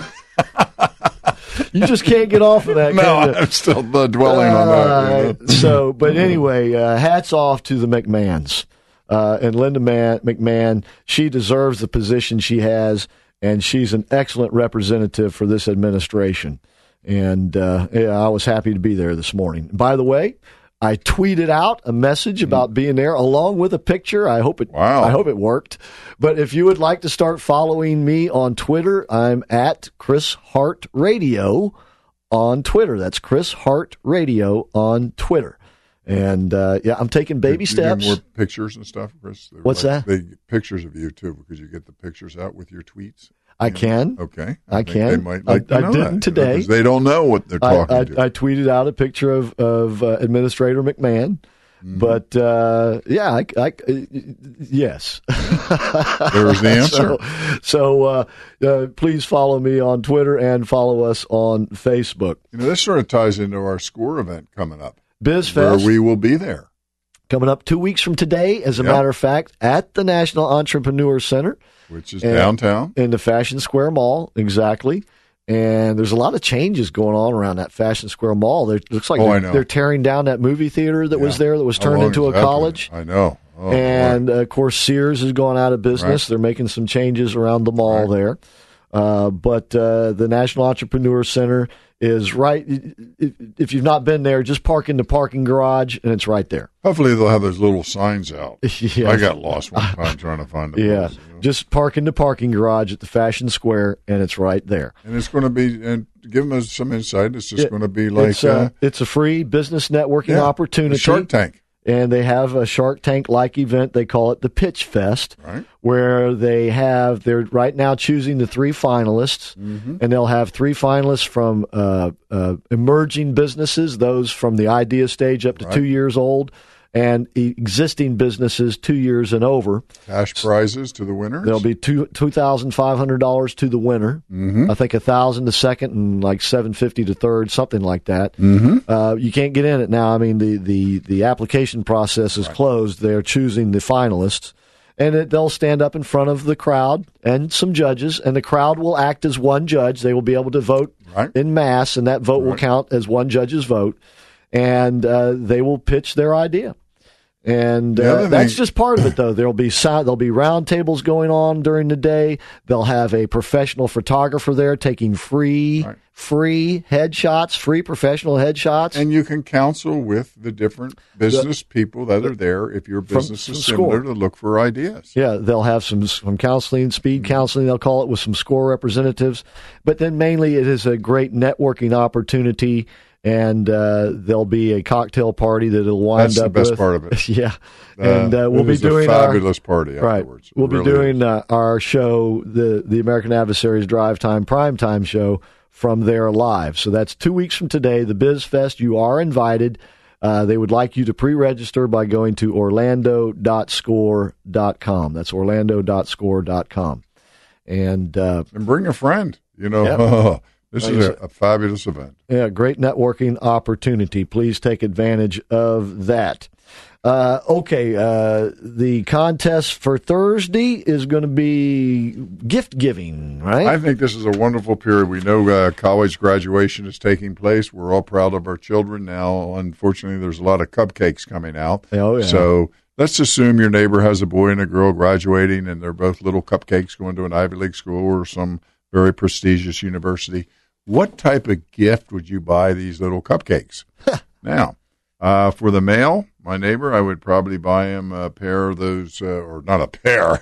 You just can't get off of that. No, I'm still dwelling on that. But anyway, hats off to the McMahons. And Linda McMahon, she deserves the position she has, and she's an excellent representative for this administration. And I was happy to be there this morning. By the way, I tweeted out a message about being there along with a picture. I hope it worked. But if you would like to start following me on Twitter, I'm at Chris Hart Radio on Twitter. That's Chris Hart Radio on Twitter. And I'm taking baby steps. You get more pictures and stuff, Chris? What's that? They get pictures of you too, because you get the pictures out with your tweets. I can. Okay. I can. They might like to know I didn't that, today. because they don't know what they're talking to. I tweeted out a picture of Administrator McMahon. Mm-hmm. But yes. There's the answer. So please follow me on Twitter and follow us on Facebook. This sort of ties into our SCORE event coming up. BizFest. Where we will be there. Coming up 2 weeks from today, as a matter of fact, at the National Entrepreneur Center. Which is downtown. In the Fashion Square Mall, exactly. And there's a lot of changes going on around that Fashion Square Mall. It looks like they're tearing down that movie theater that was there that was turned into a college. I know. Oh, and, of course, Sears has gone out of business. Right. They're making some changes around the mall there. But the National Entrepreneur Center is right. If you've not been there, just park in the parking garage, and it's right there. Hopefully they'll have those little signs out. Yes. I got lost one time trying to find them. Yeah, just park in the parking garage at the Fashion Square, and it's right there. And it's going to be, and give them some insight, it's just going to be like... It's a free business networking opportunity. A Shark Tank. And they have a Shark Tank-like event. They call it the Pitch Fest, where they're right now choosing the 3 finalists, and they'll have 3 finalists from emerging businesses, those from the idea stage up to 2 years old, and existing businesses 2 years and over. Cash prizes to the winners. There'll be $2,500 to the winner. I think $1,000 to second and like $750 to third, something like that. You can't get in it now. I mean, the application process is closed. They're choosing the finalists, and they'll stand up in front of the crowd and some judges, and the crowd will act as one judge. They will be able to vote in mass, and that vote will count as one judge's vote. And they will pitch their idea. And that's just part of it, though. There'll be round tables going on during the day. They'll have a professional photographer there taking free headshots, free professional headshots. And you can counsel with the different business people that are there if your business is similar to look for ideas. Yeah, they'll have some counseling, speed counseling, they'll call it, with some SCORE representatives. But then mainly it is a great networking opportunity. And there'll be a cocktail party that'll wind up with. That's the best part of it. Yeah. And we'll be doing a fabulous party afterwards. We'll be doing our show, the American Adversaries Drive Time Primetime show, from there live. So that's 2 weeks from today, the BizFest. You are invited. They would like you to pre-register by going to orlando.score.com. That's orlando.score.com. And bring a friend, This is a fabulous event. Yeah, great networking opportunity. Please take advantage of that. The contest for Thursday is going to be gift giving, right? I think this is a wonderful period. We know college graduation is taking place. We're all proud of our children now. Unfortunately, there's a lot of cupcakes coming out. Oh, yeah. So let's assume your neighbor has a boy and a girl graduating, and they're both little cupcakes going to an Ivy League school or some very prestigious university. What type of gift would you buy these little cupcakes? Now, for the male, my neighbor, I would probably buy him a pair of those, or not a pair,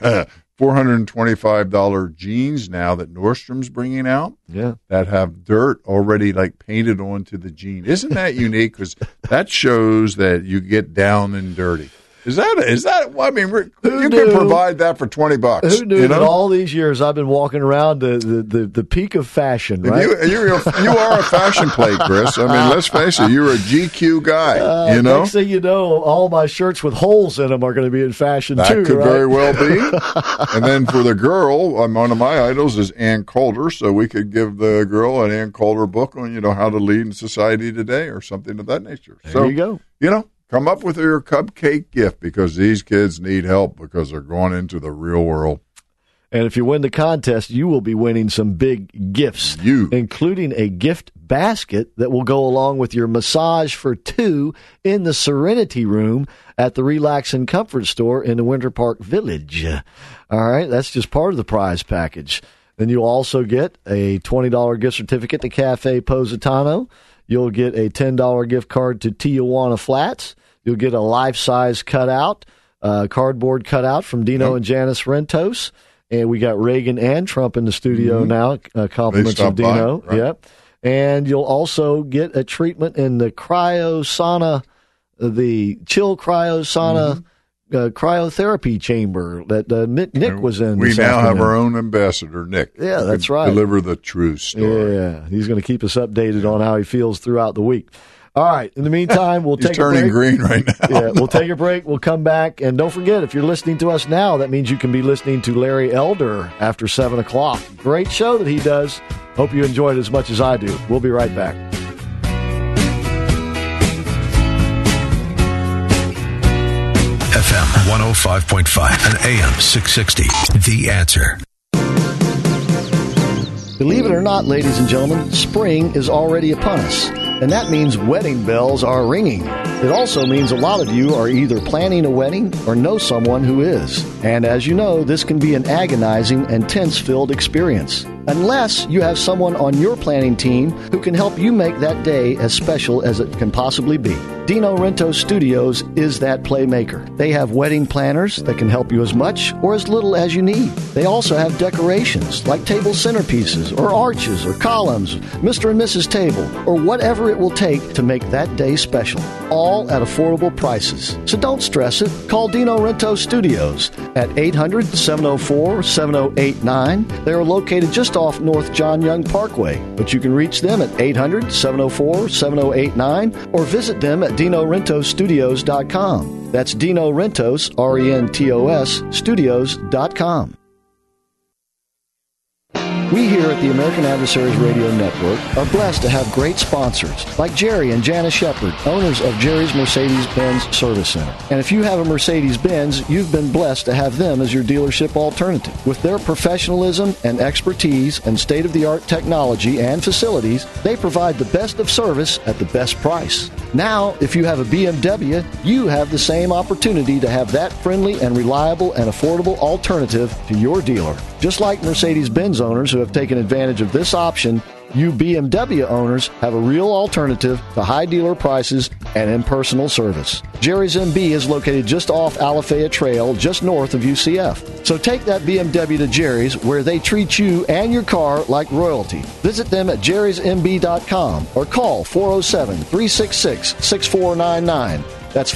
$425 jeans now that Nordstrom's bringing out. Yeah. That have dirt already like painted onto the jean. Isn't that unique? Because that shows that you get down and dirty. Is that? I mean, you can provide that for $20. Who knew that all these years I've been walking around the peak of fashion, right? You are a fashion plate, Chris. I mean, let's face it, you're a GQ guy, Next thing you know, all my shirts with holes in them are going to be in fashion, too, That could very well be. And then for the girl, one of my idols is Ann Coulter, so we could give the girl an Ann Coulter book on, how to lead in society today or something of that nature. There you go. Come up with your cupcake gift, because these kids need help because they're going into the real world. And if you win the contest, you will be winning some big gifts, including a gift basket that will go along with your massage for 2 in the Serenity Room at the Relax and Comfort Store in the Winter Park Village. All right, that's just part of the prize package. Then you'll also get a $20 gift certificate to Cafe Positano. You'll get a $10 gift card to Tijuana Flats. You'll get a life-size cardboard cutout from Dino and Janice Rentos. And we got Reagan and Trump in the studio now, compliments of Dino. By, right? Yep. And you'll also get a treatment in the the chill cryo sauna cryotherapy chamber that Nick was in. We this now afternoon. have our own ambassador, Nick. Yeah, that's right. Deliver the true story. Yeah, he's going to keep us updated on how he feels throughout the week. All right. In the meantime, we'll take a break. He's turning green right now. Yeah, we'll take a break. We'll come back. And don't forget, if you're listening to us now, that means you can be listening to Larry Elder after 7 o'clock. Great show that he does. Hope you enjoyed it as much as I do. We'll be right back. FM 105.5 and AM 660. The Answer. Believe it or not, ladies and gentlemen, spring is already upon us. And that means wedding bells are ringing. It also means a lot of you are either planning a wedding or know someone who is. And as you know, this can be an agonizing and tense-filled experience. Unless you have someone on your planning team who can help you make that day as special as it can possibly be. Dino Rento Studios is that playmaker. They have wedding planners that can help you as much or as little as you need. They also have decorations like table centerpieces or arches or columns, Mr. and Mrs. Table, or whatever it will take to make that day special. All at affordable prices. So don't stress it. Call Dino Rento Studios at 800-704-7089. They are located just off North John Young Parkway, but you can reach them at 800-704-7089 or visit them at DinoRentosStudios.com. That's Dino Rentos, R-E-N-T-O-S, Studios.com. We here at the American Adversaries Radio Network are blessed to have great sponsors like Jerry and Janice Shepard, owners of Jerry's Mercedes-Benz Service Center. And if you have a Mercedes-Benz, you've been blessed to have them as your dealership alternative. With their professionalism and expertise and state-of-the-art technology and facilities, they provide the best of service at the best price. Now, if you have a BMW, you have the same opportunity to have that friendly and reliable and affordable alternative to your dealer. Just like Mercedes-Benz owners who have taken advantage of this option, you BMW owners have a real alternative to high dealer prices and impersonal service. Jerry's MB is located just off Alafaya Trail, just north of UCF. So take that BMW to Jerry's, where they treat you and your car like royalty. Visit them at jerrysmb.com or call 407-366-6499. That's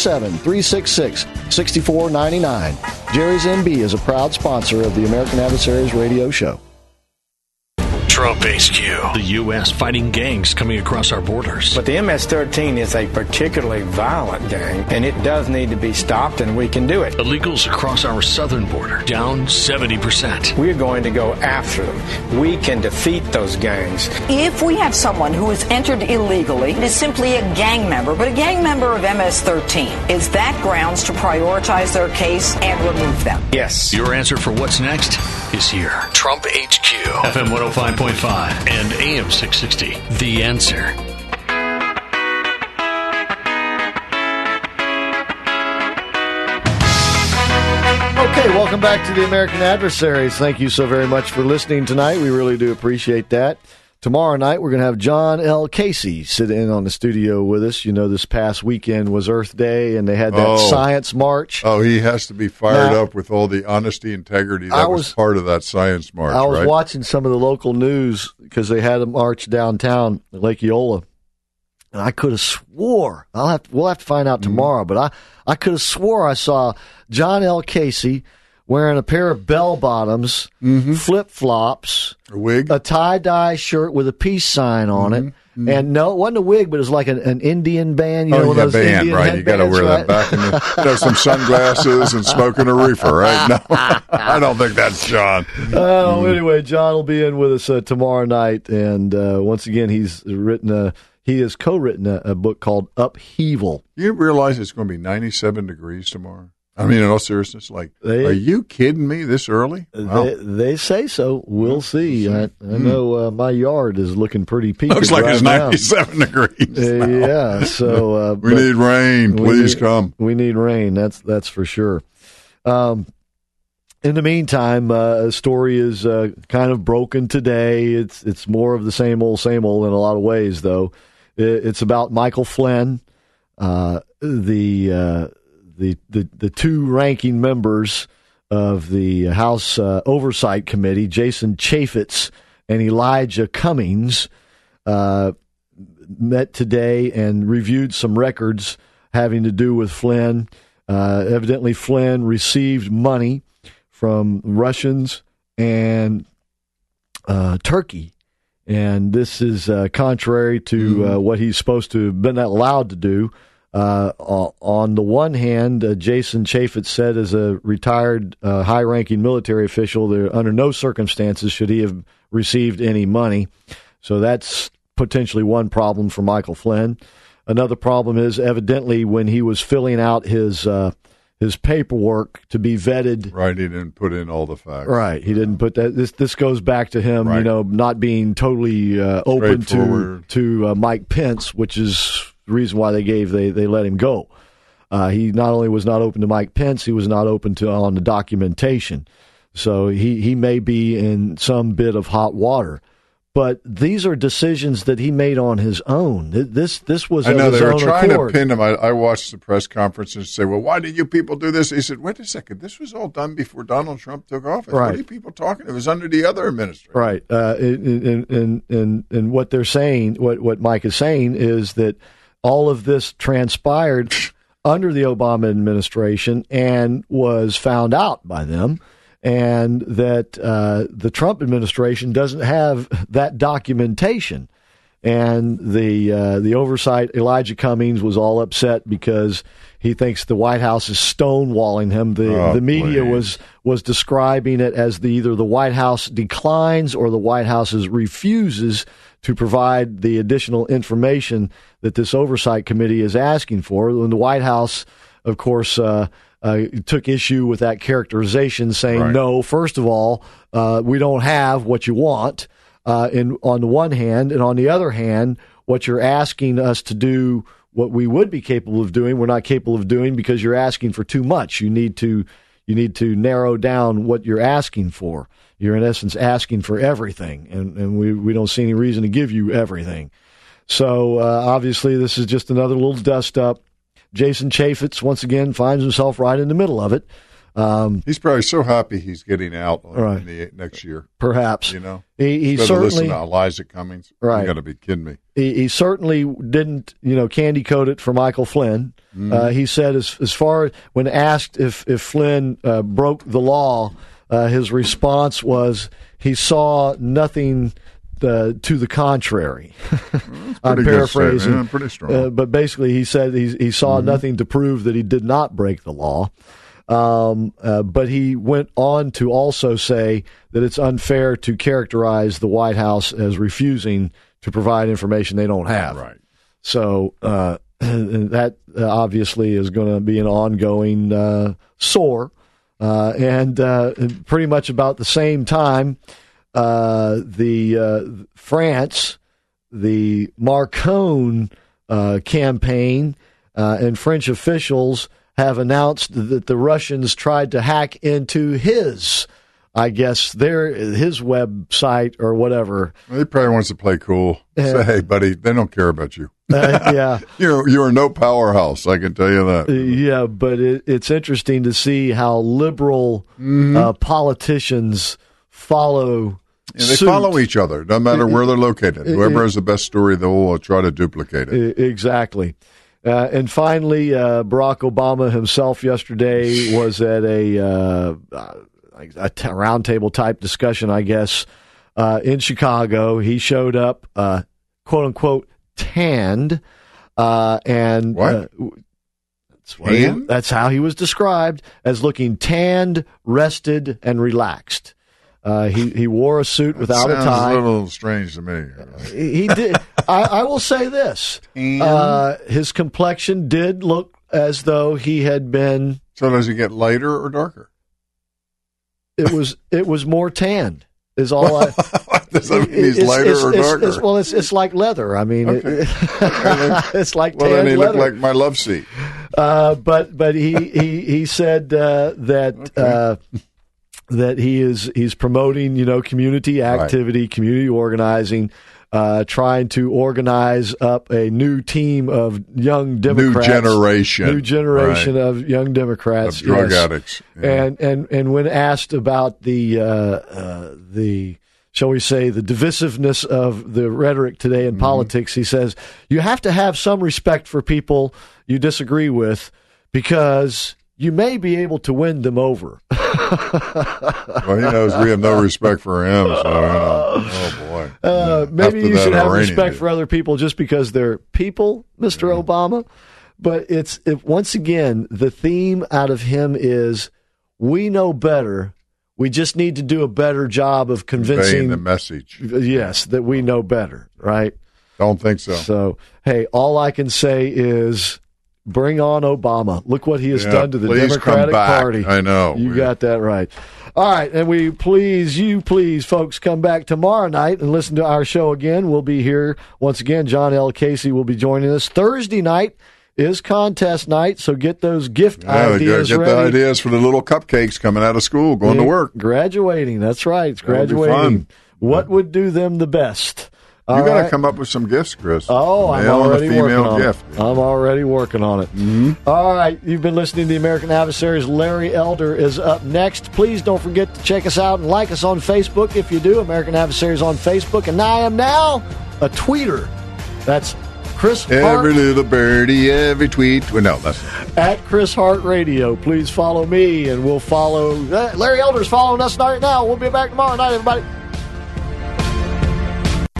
407-366-6499. Jerry's MB is a proud sponsor of the American Adversaries Radio Show. Trump HQ. The U.S. fighting gangs coming across our borders. But the MS-13 is a particularly violent gang, and it does need to be stopped, and we can do it. Illegals across our southern border, down 70%. We're going to go after them. We can defeat those gangs. If we have someone who is entered illegally, it is simply a gang member, but a gang member of MS-13, is that grounds to prioritize their case and remove them? Yes. Your answer for what's next is here. Trump HQ. FM 105.5 and AM 660. The Answer. Okay, welcome back to the American Adversaries. Thank you so very much for listening tonight. We really do appreciate that. Tomorrow night, we're going to have John L. Casey sit in on the studio with us. You know, this past weekend was Earth Day, and they had that science march. Oh, he has to be fired up with all the honesty, integrity that was part of that science march, I was watching some of the local news because they had a march downtown at Lake Eola, and I could have swore, we'll have to find out tomorrow, but I could have swore I saw John L. Casey wearing a pair of bell-bottoms, flip-flops, a wig, a tie-dye shirt with a peace sign on it. And no, it wasn't a wig, but it was like an Indian band. You know, those band, Indian right? You got to wear that back in the, some sunglasses and smoking a reefer, right? No, I don't think that's John. Anyway, John will be in with us tomorrow night, and once again, he has co-written a book called Upheaval. You realize it's going to be 97 degrees tomorrow? I mean, in all seriousness, are you kidding me this early? Wow. They say so. We'll see. I know my yard is looking pretty peaked. Looks like right it's 97 degrees. Yeah, so we need rain. Please come. We need rain. That's for sure. In the meantime, a story is kind of broken today. It's more of the same old in a lot of ways, though. It's about Michael Flynn, the two ranking members of the House Oversight Committee, Jason Chaffetz and Elijah Cummings, met today and reviewed some records having to do with Flynn. Evidently, Flynn received money from Russians and Turkey. And this is contrary to what he's supposed to have been allowed to do. On the one hand, Jason Chaffetz said as a retired high-ranking military official, that under no circumstances should he have received any money. So that's potentially one problem for Michael Flynn. Another problem is evidently when he was filling out his paperwork to be vetted. Right, he didn't put in all the facts. Right, he didn't put that. This goes back to him, not being totally open to Mike Pence, which is the reason why they let him go. He not only was not open to Mike Pence, he was not open to on the documentation. So he may be in some bit of hot water. But these are decisions that he made on his own. This was of his own accord. I know they were trying to pin him. I watched the press conference and say, well, why did you people do this? He said, wait a second, this was all done before Donald Trump took office. Right. What are you people talking? It was under the other administration. Right. And what they're saying, what Mike is saying is that all of this transpired under the Obama administration and was found out by them. And that the Trump administration doesn't have that documentation. And the oversight, Elijah Cummings, was all upset because he thinks the White House is stonewalling him. The media was describing it as either the White House declines or the White House refuses to provide the additional information that this oversight committee is asking for. And the White House, of course, took issue with that characterization, saying, no, first of all, we don't have what you want on the one hand, and on the other hand, what you're asking us to do, what we would be capable of doing, we're not capable of doing because you're asking for too much. You need to narrow down what you're asking for. You're, in essence, asking for everything, and we don't see any reason to give you everything. So, obviously, this is just another little dust-up. Jason Chaffetz, once again, finds himself right in the middle of it. He's probably so happy he's getting out in the next year. Perhaps. He certainly listen to Elijah Cummings. Right. You got to be kidding me. He certainly didn't, candy coat it for Michael Flynn. He said as far when asked if Flynn broke the law, his response was he saw nothing to the contrary. I'm paraphrasing. Pretty strong. But basically, he said he saw nothing to prove that he did not break the law. But he went on to also say that it's unfair to characterize the White House as refusing to provide information they don't have. Right. So that obviously is going to be an ongoing sore. And pretty much about the same time, France, the Macron campaign, and French officials have announced that the Russians tried to hack into his website or whatever. Well, he probably wants to play cool. Say, hey, buddy, they don't care about you. Yeah. You're no powerhouse, I can tell you that. Yeah, but it's interesting to see how liberal politicians follow they follow each other, no matter where they're located. Whoever has the best story, they'll try to duplicate it. Exactly. And finally, Barack Obama himself yesterday was at a roundtable type discussion, I guess, in Chicago. He showed up, quote unquote, tanned, and what? That's how he was described, as looking tanned, rested, and relaxed. He wore a suit without a tie. Sounds a little strange to me. He did. I will say this: his complexion did look as though he had been. So does he get lighter or darker? It was more tanned. Is all I. Does that mean he's lighter or darker? It's like leather. I mean, okay. It's like well, tanned then he leather. looked like my love seat. But he said that that he's promoting community activity, right, community organizing, trying to organize up a new team of young Democrats, new generation right, of young Democrats, of drug addicts, yeah. And when asked about the shall we say the divisiveness of the rhetoric today in politics, he says you have to have some respect for people you disagree with, because you may be able to win them over. Well, he knows we have no respect for him, so, oh, boy. Maybe you should have respect for other people just because they're people, Mr. Obama. But once again, the theme out of him is we know better. We just need to do a better job of convincing the message. Yes, that we know better, right? Don't think so. So, hey, all I can say is bring on Obama. Look what he has done to the Democratic Party. I know. You got that right. All right, and we please, folks, come back tomorrow night and listen to our show again. We'll be here once again. John L. Casey will be joining us. Thursday night is contest night, so get those gift ideas get ready. the ideas for the little cupcakes coming out of school, going to work. Graduating, that's right. It's graduating. What would do them the best? You got to come up with some gifts, Chris. Oh, I'm already working on gift. it. I'm already working on it. Mm-hmm. All right, you've been listening to The American Adversaries. Larry Elder is up next. Please don't forget to check us out and like us on Facebook if you do. American Adversaries on Facebook. And I am now a tweeter. That's Chris Hart. Every little birdie, every tweet. Well, no, that's at Chris Hart Radio. Please follow me, and we'll follow. Larry Elder's following us right now. We'll be back tomorrow night, everybody.